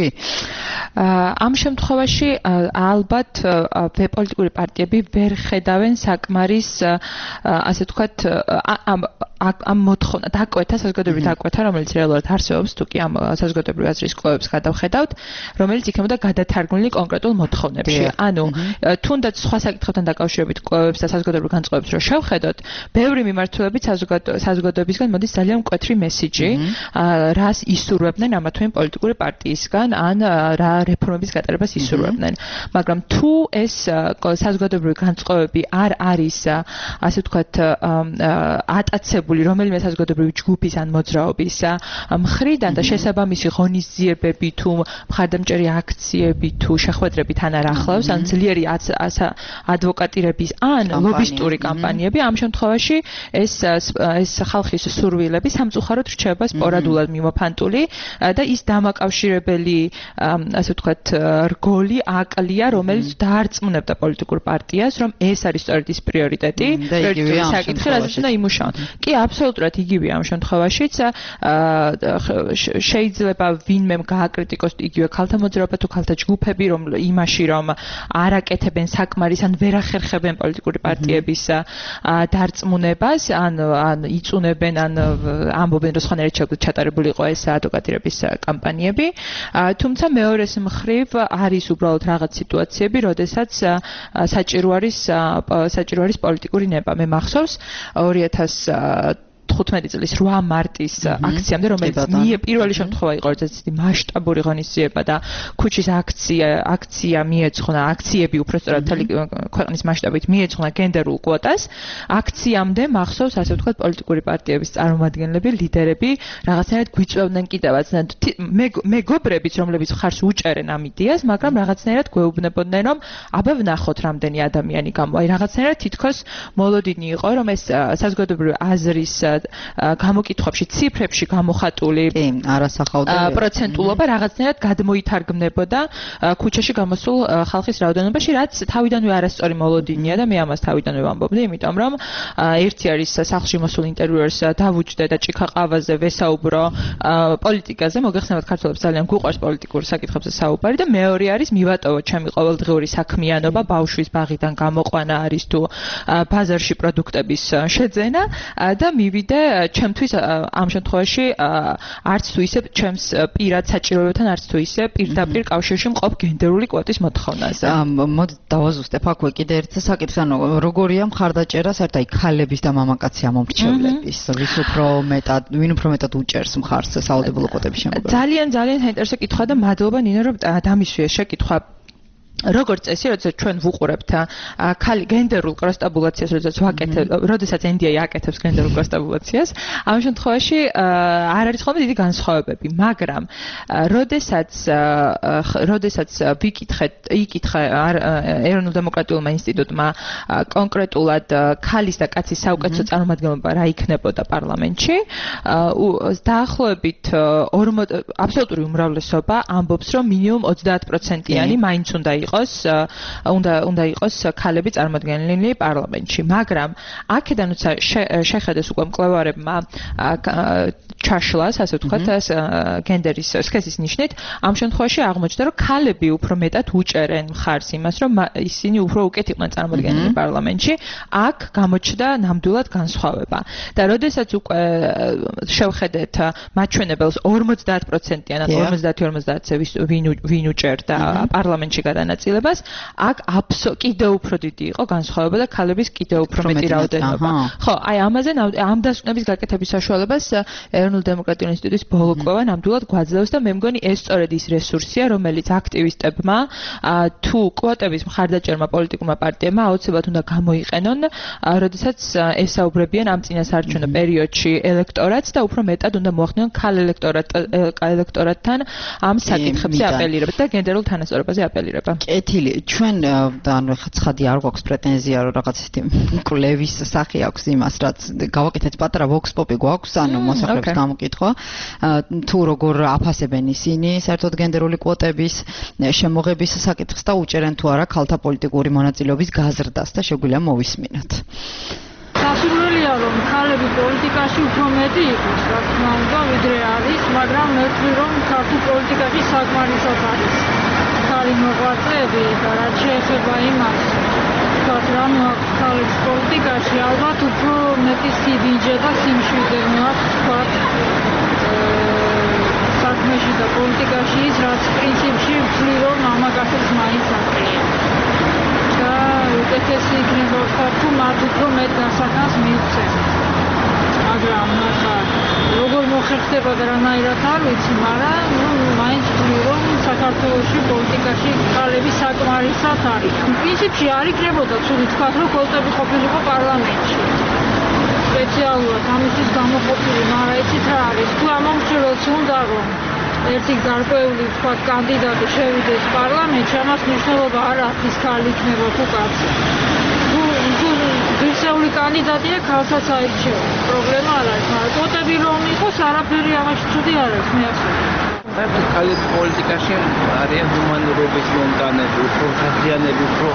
ამ შემთხვევაში ალბათ პოლიტიკური პარტიები ვერ ხედავენ საკმარის, ასე ვთქვათ, ამ მოთხოვნა დაკვეთა, საზოგადოებრივი დაკვეთა, რომელიც რეალურად არსებობს, თუ კი ამ საზოგადოებრივი აზრის კვლევებს გადავხედავთ, რომელიც იქნებოდა გადათარგმნილი კონკრეტულ მოთხოვნებში. ანუ თუნდაც სხვა საკითხებთან დაკავშირებით კვლევებს და საზოგადოებრივ განწყობებს რო შევხედოთ, ბევრი მიმართულებით საზოგადოებისგან მოდის ძალიან მკვეთრი მესიჯი, რას ისურვებდნენ ამა თუ იმ პოლიტიკური პარტიისგან, ან რა რეფორმების გატარებას ისურვებდნენ. მაგრამ თუ ეს საზოგადოებრივი განწყობები არ არის, ასე ვთქვათ, ატაცებული რომელიმე საზოგადოებრივი ჯგუფის ან მოძრაობის მხრიდან და შესაბამისი ღონისძიებები თუ მხარდამჭერი აქციები თუ შეხვედრებით ან არ ახლავს, ან ძლიერი ადვოკატირების ან ლობისტური კამპანიები, ამ შემთხვევაში ეს ეს ხალხის სურვილები სამწუხაროდ რჩება სპორადულად მიმოფანტული და ის დამაკავშირებელი, ასე ვთქვათ, რგოლი აკლია, რომელიც დაარწმუნებდა პოლიტიკურ პარტიას, რომ ეს არის სწორედ ის პრიორიტეტი, პრიორიტეტული საკითხი, რაზეც უნდა იმუშაონ. კი, აბსოლუტურად იგივე ამ შემთხვევაშიც შეიძლება ვინმემ გააკრიტიკოს იგივე ქალთა მოძრაობა თუ ქალთა ჯგუფები, რომ იმაში, რომ არ აკეთებენ საკმარის ან ვერ ახერხებენ პოლიტიკური პარტიების დარწმუნებას, ან ან იწუნებენ, ან ამბობენ, რომ სხვანაირად ჩატარებული იყო ეს ადვოკატირების კამპანიები. თუმცა მეორეს მხრივ არის უბრალოდ რაღაც სიტუაციები, როდესაც საჭირო არის საჭირო არის პოლიტიკური ნება. მე მახსოვს ორი ათას თხუთმეტი წლის რვა მარტის აქციამდე, რომელიც პირველი შემთხვევა იყო, როდესაც მასშტაბური ღონისძიება და ქუჩის აქცია აქცია მიეძღვნა, აქციები უფრო სწორად მთელი ქვეყნის მასშტაბით მიეძღვნა გენდერულ კვოტას. აქციამდე მახსოვს, ასე ვთქვათ, პოლიტიკური პარტიების წარმომადგენლები, ლიდერები რაღაცნაირად გვიწევდნენ კიდევაც მეგობრებიც, რომლებიც ხარს უჭერენ ამ იდეას, მაგრამ რაღაცნაირად გვეუბნებოდნენ, რომ აბა ვნახოთ რამდენი ადამიანი გამო. აი რაღაცნაირად თითქოს მოლოდინი იყო, რომ ეს საზოგადოებრივი აზრის გამოკითხვებში, ციფრებში გამოხატული პროცენტულობა რაღაცნაირად გადმოითარგმნებოდა ქუჩაში გამოსულ ხალხის რაოდენობაში, რაც თავიდანვე არასწორი მოლოდინია და მე ამას თავიდანვე ვამბობდი, იმიტომ რომ ერთი არის სახლში მოსულ ინტერვიუერს დავუჯდე და ჭიქა ყავაზე ვესაუბრო პოლიტიკაზე, მოგეხსენებათ ქართველებს ძალიან გვიყვარს პოლიტიკურ საკითხებზე საუბარი და მეორე არის მივატოვო ჩემი ყოველდღიური საქმიანობა, ბავშვის ბაღიდან გამოყვანა არის თუ ბაზარში პროდუქტების შეძენა და მივიდე დღემდე ჩემთვის ამ შემთხვევაში არც თუ ისე ჩემს პირად საჭიროებებთან არც თუ ისე პირდაპირ კავშირში მყოფ გენდერული კვოტის მოთხოვნაზე. მოდი დავაზუსტებ აქვე კიდე ერთ საკითხს, ანუ როგორია მხარდაჭერა საერთოდ აი ქალების და მამაკაცი ამომრჩევლების, ვის უფრო მეტად, ვინ უფრო მეტად უჭერს მხარს სავალდებულო კვოტების შემოღება. ძალიან ძალიან საინტერესო კითხვა და მადლობა ნინო რომ დამისვია შეკითხვა. როგორც წესი, როდესაც ჩვენ ვუყურებთ ქალი გენდერულ კროსტაბულაციას, როდესაც ვაკეთებ, როდესაც ენ დი ეი აკეთებს გენდერულ კროსტაბულაციას, ამ შემთხვევაში არ არის ხოლმე დიდი განსხვავებები, მაგრამ როდესაც როდესაც ვიკითხეთ, იკითხე ეროვნულ დემოკრატიულმა ინსტიტუტმა კონკრეტულად ქალის და კაცის საუკეთესო წარმომადგენლობა რა იქნებოდა პარლამენტში, დაახლოებით აბსოლუტური უმრავლესობა ამბობს, რომ მინიმუმ ოცდაათ პროცენტიანი მაინც უნდა იყოს უნდა უნდა იყოს ქალები წარმოდგენილი პარლამენტში, მაგრამ აქედან როცა შეხედეს უკვე მკვლევარებმა ჩაშლას, ასე ვთქვათ, ეს გენდერის სქესის ნიშნით, ამ შემთხვევაში აღმოჩნდა, რომ ქალები უფრო მეტად უჭერენ მხარს იმას, რომ ისინი უფრო უკეთ იყვნენ წარმოდგენილი პარლამენტში, აქ გამოჩნდა ნამდვილად განსხვავება. და როდესაც უკვე შევხედეთ მაჩვენებელს ორმოცდაათ პროცენტიან ან ორმოცდაათი ორმოცდაათზე ვინ უჭერდა პარლამენტში განაწილებას, აქ აბსოლუტურად კიდევ უფრო დიდი იყო განსხვავება და ქალების კიდევ უფრო მეტი რაოდენობა. ხო, აი ამაზე ამ დასკვნების გაკეთების საშუალებას ეროვნულ დემოკრატიულ ინსტიტუტის ბოლო კვლევა ნამდვილად გვაძლევს და მე მგონი ეს სწორედ ის რესურსია, რომელიც აქტივისტებმა თუ კვოტების მხარდაჭერმა პოლიტიკურმა პარტიებმა აუცილებლად უნდა გამოიყენონ, როდესაც ესაუბრებიან ამ წინასაარჩევნო პერიოდში ელექტორატს და უფრო მეტად უნდა მოახდინონ ქალ ელექტორატთან ამ საკითხებზე აპელირება და გენდერულ თანასწორობაზე აპელირება. კეთილი, ჩვენ ანუ ხა ცხადი არ გვაქვს პრეტენზია, რომ რაღაც ისეთი კვლევის სახე აქვს იმას, რაც გავაკეთეთ პატარა vox pop-ი გვაქვს, ანუ მოსახლეობის გამოკითხვა, თუ როგორ აფასებენ ისინი საერთოდ გენდერული კვოტების შემოღების საკითხს და უჭერენ თუ არა ქალთა პოლიტიკური მონაწილეობის გაზრდას და შეგვიძლია მოვისმინოთ. სასურველია რომ ქალები პოლიტიკაში უფრო მეტი იყოს, რა თქმა უნდა, ვიდრე არის, მაგრამ მე ვთვლი რომ ქართულ პოლიტიკაში საკმარისად არის ქალი მოღვაწეები და რაც შეეხება იმას, თქვათ რა მოაქვს ქალებს პოლიტიკაში, ალბათ უფრო მეტი სიბინჯე და სიმშვიდე მოაქვს თქვათ საქმეში და პოლიტიკაში ის, რაც პრინციპში ვთვლი რომ მამაკაცებს მაინც აკლია. და უკეთესი იქნება ვთქვათ თუ მათ უფრო მეტ დასახანს მიუწეს. მაგრამ ახლა როგორ მოხერხდება და რანაირად არ ვიცი, მაგრამ მაინც ვთვლი რომ საქართველოში პოლიტიკაში ქალები საკმარისად არიან. პრინციპში არ იქნებოდა ცუდი თქვათ რომ კვოტები ყოფილიყო პარლამენტში. სპეციალურად ამისთვის გამოყოფილი, მაგრამ იცით რა არის, თუ ამომრჩეველს უნდა რომ ერთი გარკვეული ვთქვათ კანდიდატი შევიდეს პარლამენტში, ამას მნიშვნელობა არ აქვს ის ქალი იქნება თუ კაცი. თუ თუ ღირსეული კანდიდატია, ქალსაც აირჩევა. პრობლემა არ არის, მაგრამ კვოტები რომ იყოს, არაფერი ამაში ცუდი არ არის, მე ასე ვთქვი. ქალები პოლიტიკაში არიან ჰუმანურობის მომტანები, უფრო ხაზიანები, უფრო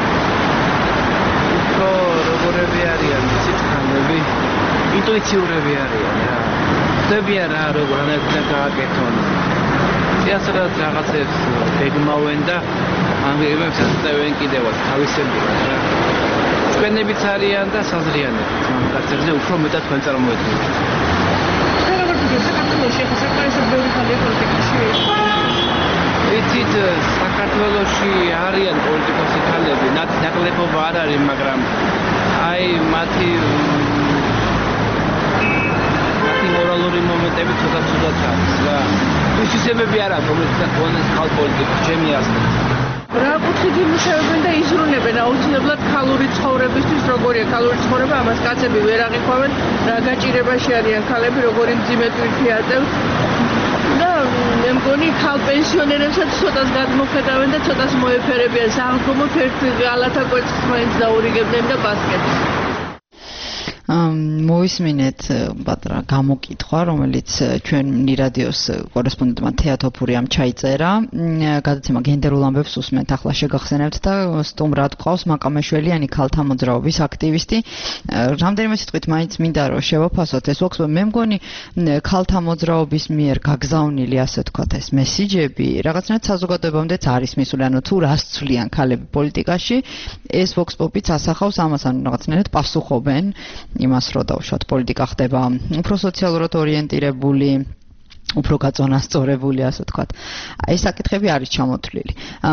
უფრო როგორები არიან, იცით, ქალები ინტუიციურები არიან რა. ხდებიან რა, როგორ ანაკვეთ გააკეთონ. წიასრად რაღაცებს გეგმავენ და ამ გეგმებს აწევენ კიდევაც თავისებურად რა. ჩვენებიც არიან და საზრიანებიც ამ კაცებზე უფრო მეტად თქვენ წარმოედგინეთ. საქართველოში საკმარისად ბევრი ქალი პოლიტიკაში იცით, საქართველოში არიან პოლიტიკოსი ქალები, ნაკლებობა არ არის, მაგრამ აი მათი მათი მორალური მომენტები ცოტა ცუდად არის რა. თვისებები არ აქვს, რომელსაც კონდეს ხალ პოლიტიკა, ჩემი აზრით. რა კუთხით იმუშავებენ და იზრუნებენ აუცილებლად ქალური ცხოვრებისთვის, როგორია ქალური ცხოვრება, ამას კაცები ვერ აღიქვამენ, რა გაჭირებაში არიან ქალები, როგორი მძიმე ტვირთი აწევთ. და მე მგონი ქალ პენსიონერებსაც ცოტას გადმოხედავენ და ცოტას მოეფერებიან, საღამომოთ ერთი ღალათა კვერცხს მაინც დაურიგებდნენ და ბასკეტს. მოისმინეთ პატარა გამოკითხვა, რომელიც ჩვენ ნირადიოს კორესპონდენტმა თეატოფურიამ ჩაიწერა. გადაცემა გენდერულ ამბებს უსმენთ, ახლა შეგახსენებთ და სტუმრად გვყავს მაკამეშველი, ქალთა მოძრაობის აქტივისტი. რამდენიმე სიტყვით მაინც მინდა რომ შევაფასოთ ეს ვოქს, მე მგონი ქალთა მოძრაობის მიერ გაგზავნილი, ასე ვთქვათ, ეს მესიჯები რაღაცნაირად საზოგადოებამდეც არის მისული, ანუ თუ რას ცვლიან ქალები პოლიტიკაში, ეს ვოქს პოპიც ასახავს ამას, ანუ რაღაცნაირად პასუხობენ იმას რომ დავუშვათ პოლიტიკა ხდება უფრო სოციალურად ორიენტირებული უფრო გაწონასწორებული, ასე ვთქვათ. ეს საკითხები არის ჩამოთვლილი.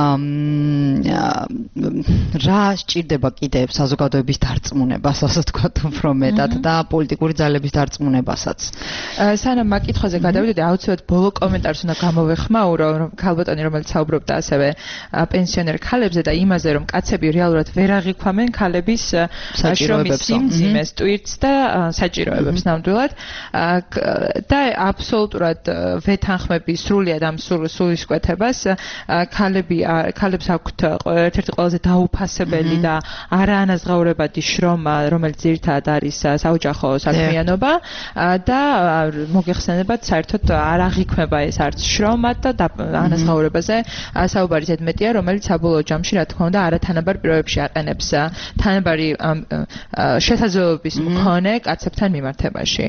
რა სჭირდება კიდევ საზოგადოების დარწმუნებას, ასე ვთქვათ, უფრო მეტად და პოლიტიკური ძალების დარწმუნებასაც. სანამ მაგ კითხვაზე გადავიდოდი, აუცილებლად ბოლო კომენტარს უნდა გამოვეხმაურო, რომ ქალბატონი, რომელიც საუბრობდა ასევე პენსიონერ ქალებზე და იმაზე, რომ კაცები რეალურად ვერ აღიქვამენ ქალების შრომის სიმძიმეს, ტვირთს და საჭიროებებს ნამდვილად და აბსოლუტურად ვეთანხმები სრულიად ამ სულისკვეთებას. ქალები ქალებს აქვთ ერთ-ერთი ყველაზე დაუფასებელი და არაანაზღაურებადი შრომა, რომელიც ძირითადად არის საოჯახო საქმიანობა და მოგეხსენებათ, საერთოდ არ აღიქმება ეს არც შრომა და ანაზღაურებაზე საუბარი ზედმეტია, რომელიც საბოლოო ჯამში, რა თქმა უნდა, არათანაბარ პირობებში აყენებს თანაბარი შესაძლებლობის მქონე კაცებთან მიმართებაში.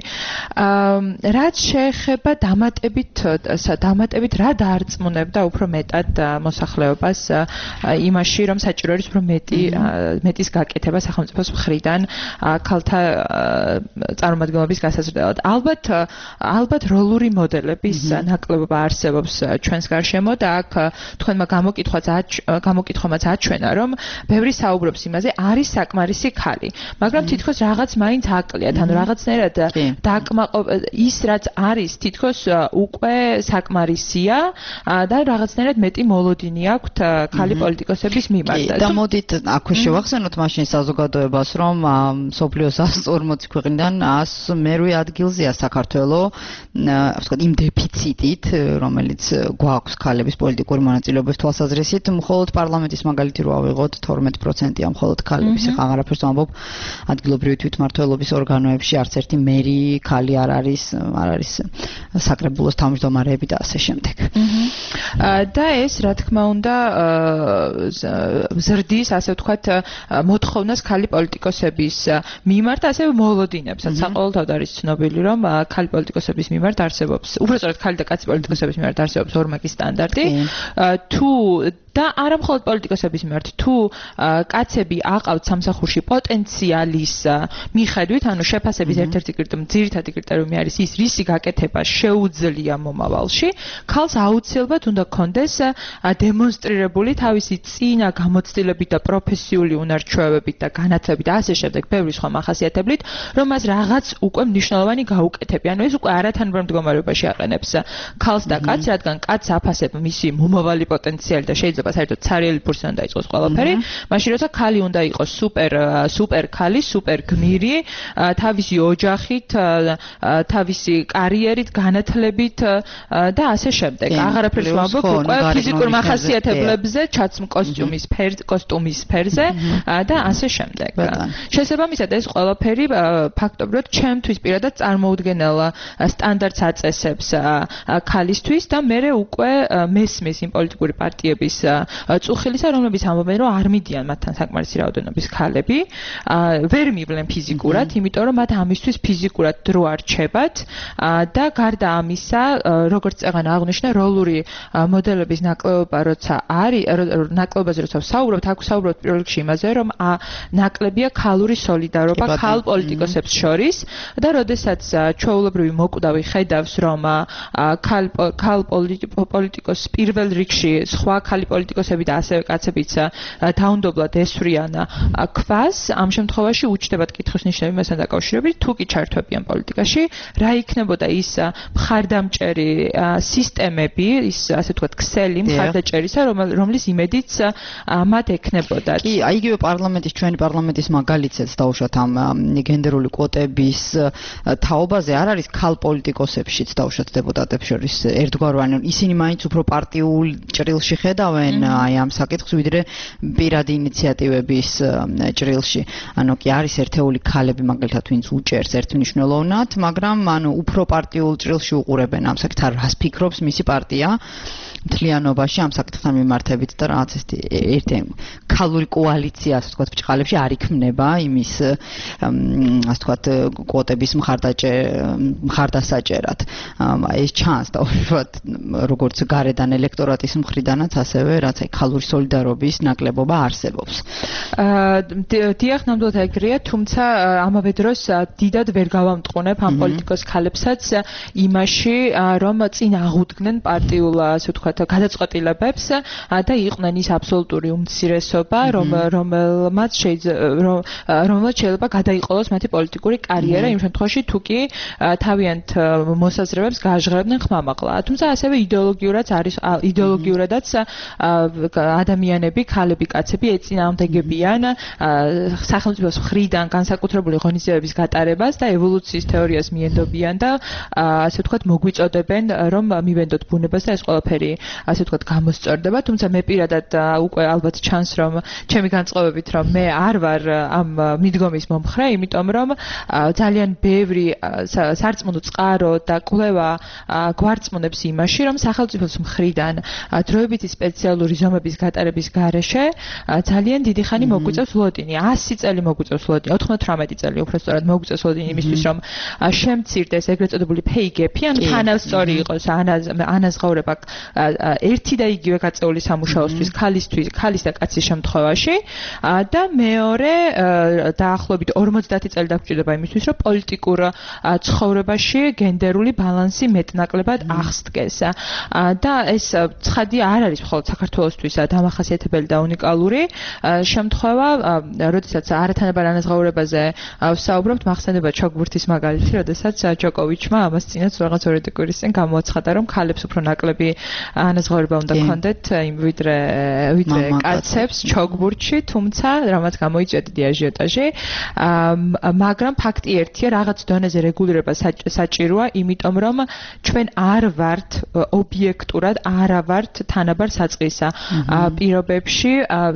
რაც შეეხება დამატებით დამატებით რა დაარწმუნებდა უფრო მეტად მოსახლეობას იმაში, რომ საჭირო არის უფრო მეტი მეტის გაკეთება სახელმწიფოს მხრიდან ქალთა წარმომადგენლობის გასაზრდელად. ალბათ ალბათ როლური მოდელების ნაკლებობა არსებობს ჩვენს გარშემო და აქ თქვენმა გამოკითხვაც გამოკითხვამაც აჩვენა, რომ ბევრი საუბრობს იმაზე, არის საკმარისი ქალი, მაგრამ თითქოს რაღაც მაინც აკლიათ, ანუ რაღაცნაირად დაკმაყოფ ის რაც არის თითქოს უკვე საკმარისია და რაღაცნაირად მეტი მოლოდინი აქვთ ქალი პოლიტიკოსების მიმართ. და მოდით აქვე შევახსენოთ მაშინ საზოგადოებას, რომ მსოფლიო ას ორმოცი ქვეყნიდან მერვე ადგილზეა საქართველო, ასე ვთქვათ, იმ დეფიციტით, რომელიც გვაქვს ქალების პოლიტიკური მონაწილეობის თვალსაზრისით, მხოლოდ პარლამენტის მაგალითი რო ავიღოთ, თორმეტ პროცენტია მხოლოდ ქალების. ეხლა აღარაფერს ვამბობ, ადგილობრივი თვითმმართველობის ორგანოებში არც ერთი მერი ქალი არ არის, არ არის საკრებულოს თავმჯდომარეები და ასე შემდეგ. და ეს, რა თქმა უნდა, ზრდის, ასე ვთქვათ, მოთხოვნას ქალი პოლიტიკოსების მიმართ, ასევე მოლოდინებსაც. საყოველთაოდ არის ცნობილი, რომ ქალი პოლიტიკოსების მიმართ არსებობს, უბრალოდ ქალი და კაცი პოლიტიკოსების მიმართ არსებობს ორმაგი სტანდარტი. თუ და არა მხოლოდ პოლიტიკოსების მიმართ, თუ კაცები აყავთ სამსახურში პოტენციალის მიხედვით, ანუ შეფასების ერთ-ერთი კრიტერიუმი, ძირითადი კრიტერიუმი არის ის, რისი გაკეთება შეუძლია მომავალში, ქალს აუცილებლად უნდა ჰქონდეს დემონსტრირებული თავისი წინა გამოცდილებით და პროფესიული უნარჩვევებით და განათლებით და ასე შემდეგ, ბევრი სხვა მახასიათებლით, რომ მას რაღაც უკვე მნიშვნელოვანი გაუკეთებია. ანუ ეს უკვე არათანაბარ მდგომარეობაში აყენებს ქალს და კაცს, რადგან კაცს აფასებ მისი მომავალი პოტენციალი და შეიძლება საერთოდ ცარიელი ფურსი უნდა იყოს ყველაფერი, მაშინ როცა ქალი უნდა იყოს სუპერ სუპერ ქალი, სუპერ გმირი, თავისი ოჯახით, თავისი კარიერით, განათლებით და ასე შემდეგ. აღარაფერს ვამბობ უკვე ფიზიკურ მახასიათებლებზე, ჩაცმ კოსტიუმის ფერზე, კოსტუმის ფერზე და ასე შემდეგ. შესაბამისად ეს ყველაფერი ფაქტობრივად ჩემთვის პირადად წარმოუდგენელ სტანდარტს აწესებს ქალისთვის და მე უკვე მესმის იმ პოლიტიკური პარტიების წუხილისა, რომლებიც ამბობენ, რომ არ მიდიან მათთან საკმარისი რაოდენობის ქალები, ვერ მივლენ ფიზიკურად, იმიტომ რომ მათ ამისთვის ფიზიკურად დრო არ რჩებათ და გარდა ამისა, როგორც წეგან აღნიშნა, როლური მოდელების ნაკლებობა, როცა არის, ნაკლებობაზე როცა ვსაუბრობთ, აქ ვსაუბრობთ პირველ რიგში იმაზე, რომ ნაკლებია ქალური სოლიდარობა ქალ პოლიტიკოსებს შორის და როდესაც ჩვეულებრივი მოკვდავი ხედავს, რომ ქალ ქალ პოლიტიკოს პირველ რიგში სხვა ქალი პოლიტიკოსები და ასევე კაცებიც დაუნდობლად ესვრიან ქვას, ამ შემთხვევაში უჩნდებათ კითხვის ნიშნები მასთან დაკავშირებით, თუ კი ჩართვებიან პოლიტიკაში, რა იქნებოდა ის მხარდამჭერი სისტემები, ის ასე ვთქვათ, ქსელი მხარდაჭერისა, რომლის იმედიც მათ ექნებოდათ. კი, აი იგივე პარლამენტის, ჩვენი პარლამენტის მაგალითიც დავუშვათ ამ გენდერული კვოტების თაობაზე არ არის ქალ პოლიტიკოსებშიც დავუშვათ დეპუტატებს შორის ერთგვაროვანი, ისინი მაინც უფრო პარტიულ ჭრილში ხედავენ აი ამ საკითხს, ვიდრე პირადი ინიციატივების ჭრილში. ანუ კი არის ერთეული ქალები მაგალითად, ვინც უჭერს ერთმნიშვნელოვნად, მაგრამ ანუ უფრო პარტიულ ჭრილში უყურებენ ამ საკითხს, რას ფიქრობს მისი პარტია. მთლიანობაში ამ საკითხთან მიმართებით და რაღაც ეს ერთი ქალური კოალიცია, ასე ვთქვათ, ბჭყალებში არ იქმნება იმის ასე ვთქვათ კვოტების მხარდაჭერ მხარდასაჭერად. ეს ჩანს და უბრალოდ როგორც გარედან ელექტორატის მხრიდანაც ასევე რაც აი ქალური სოლიდარობის ნაკლებობა არსებობს. დიახ, ნამდვილად ეგრეა, თუმცა ამავე დროს დიდად ვერ გავამტყუნებ ამ პოლიტიკოს ქალებსაც იმაში, რომ წინ აღუდგნენ პარტიულ, ასე ვთქვათ, გადაწყვეტილებებს და იყვნენ ის აბსოლუტური უმცირესობა, რომ რომელმაც რომელმაც შეიძლება გადაიყოლოს მათი პოლიტიკური კარიერა იმ შემთხვევაში, თუ კი თავიანთ მოსაზრებებს გააჟღერებდნენ ხმამაღლა. თუმცა ასევე იდეოლოგიურად არის იდეოლოგიურადაც ადამიანები, ქალები, კაცები ეწინააღმდეგებიან სახელმწიფოს მხრიდან განსაკუთრებული ღონისძიებების გატარებას და ევოლუციის თეორიას მიენდობიან და ასე ვთქვათ მოგვიწოდებენ რომ მივენდოთ ბუნებას და ეს ყველაფერი ასე ვთქვათ გამოსწორდება. თუმცა მე პირადად უკვე ალბათ ჩანს რომ ჩემი განწყობებით რომ მე არ ვარ ამ მიდგომის მომხრე, იმიტომ რომ ძალიან ბევრი სარწმუნო წყარო და კვლევა გვარწმუნებს იმაში, რომ სახელმწიფოს მხრიდან დროებითი სპეციალური ზომების გატარების გარეშე ძალიან დიდი ხანი მოგვიწევს ლოდინი. ასი წელი მოგვიწევს ლოდინი, ოთხმოცდაოთხი წელი უბრალოდ მოგვიწევს ლოდინი იმისთვის, რომ შემცირდეს ეგრეთ წოდებული pay gap-ი, ან თანასწორი იყოს ანაზღაურება ერთი და იგივე გაწეული სამუშაოსთვის, ქალისთვის, ქალის და კაცის შემთხვევაში და მეორე დაახლოებით ორმოცდაათი წელი დაგჭირდება იმისთვის, რომ პოლიტიკურ ცხოვრებაში გენდერული ბალანსი მეტნაკლებად აღსდგეს. და ეს ცხადი არ არის მხოლოდ საქართველოსთვის დამახასიათებელი და უნიკალური შემთხვევა, როდესაც არათანაბარ ანაზღაურებაზე ვსაუბრობთ, მახსენდება ჩოგბურთის მაგალითი, როდესაც ჯოკოვიჩმა ამას წინაც რაღაც ორი კვირის წინ გამოაცხადა, რომ ქალებს უფრო ნაკლები ანაზღაურება უნდა ჰქონდეთ ვიდრე ვიდრე კაცებს ჩოგბურთში, თუმცა რამაც გამოიწვია დიდი აჟიოტაჟი, მაგრამ ფაქტი ერთია, რაღაც დონეზე რეგულირება საჭიროა, იმიტომ რომ ჩვენ არ ვართ ობიექტურად არა ვართ თანაბარ საწყისა პირობებში,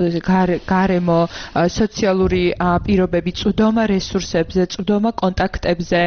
გარემო სოციალური პირობები, წვდომა რესურსებზე, წვდომა კონტაქტებზე,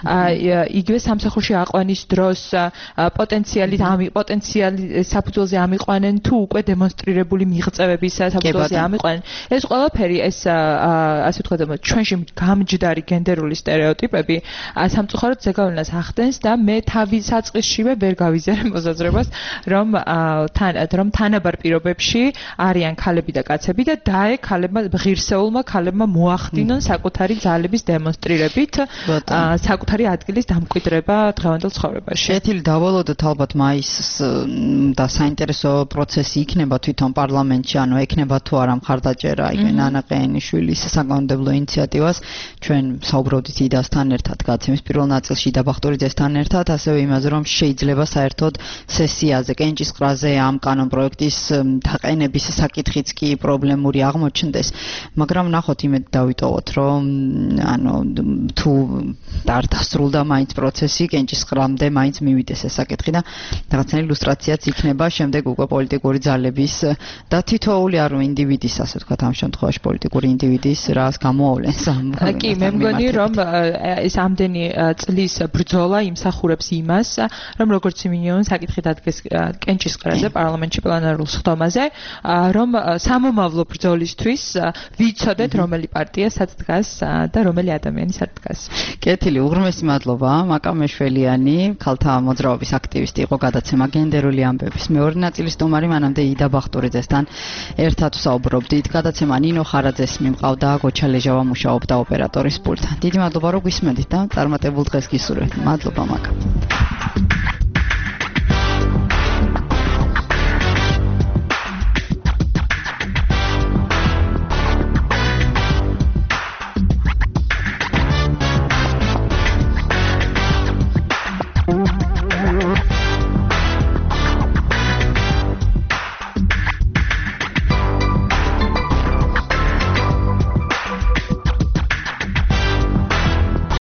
იგივე სამსახურში აყვანის დროს პოტენციალი პოტენციალი საფუძველზე ამიყვანენ თუ უკვე დემონსტრირებული მიღწევების საფუძველზე ამიყვანენ. ეს ყველაფერი ეს ასე ვთქვათ, ჩვენში გამჯდარი გენდერული სტერეოტიპები სამწუხაროდ ზეგავლენას ახდენს და მე თავის საწყისშივე ვერ გავიზიარე მოსაზრებას, რომ რომ თანაბარ პირობებში არიან ქალები და კაცები და დაე ქალებმა ღირსეულმა ქალებმა მოახდინონ საკუთარი ძალების დემონსტრირებით საკუთარი ადგილის დამკვიდრება დღევანდელ ცხოვრებაში. კეთილი დავალოდოთ ალბათ მაისს და საინტერესო პროცესი იქნება თვითონ პარლამენტში, ანუ ექნება თუ არა მხარდაჭერა ნანა ყეენიშვილის საკანონმდებლო ინიციატივას. ჩვენ საუბრობდით იდასთან ერთად, გაცემის პირველ ნაწილში და ბახტურიძესთან ერთად, ასევე იმაზე, რომ შეიძლება საერთოდ სესიაზე, კენჭისყრაზე ამ კანონპროექტის დაყენების საკითხიც კი პრობლემური აღმოჩნდეს, მაგრამ ნახოთ იმედ დავიტოვოთ, რომ ანუ თუ არ დასრულდა მაინც პროცესი, კენჭისყრამდე მაინც მივიდეს ეს საკითხი და რაღაცნაირი ილუსტრაციაც იქნება შემდეგ უკვე პოლიტიკური ძალების და თითოეული არ ინდივიდის, ასე ვთქვათ, ამ შემთხვევაში პოლიტიკური ინდივიდის რას გამოავლენს ამ. კი, მე მგონი რომ ეს ამდენი წლის ბრძოლა იმსახურებს იმას, რომ როგორც მინიმუმ საკითხი დადგეს კენჭისყრაზე პარლამენტში პლენარულ სხდომაზე, რომ სამომავლო ბრძოლისთვის ვიცოდეთ რომელი პარტია სად დგას და რომელი ადამიანი სად დგას. კეთილი, უღრმესი მადლობა. მაკა მეშველიანი, ქალთა მოძრაობის აქტივისტი იყო, გადაცემა გენდერული ამბების მეორე ნაწილის სტუმარი, მანამდე იდა ბახტურიძესთან ერთად ვსაუბრობდით. გადაცემა ნინო ხარაძეს მიმყავდა, გოჩა ლეჟავა მუშაობდა ოპერატორის პულტთან. დიდი მადლობა რომ გვისმენთ და წარმატებულ დღეს გისურვებთ. მადლობა მაკა.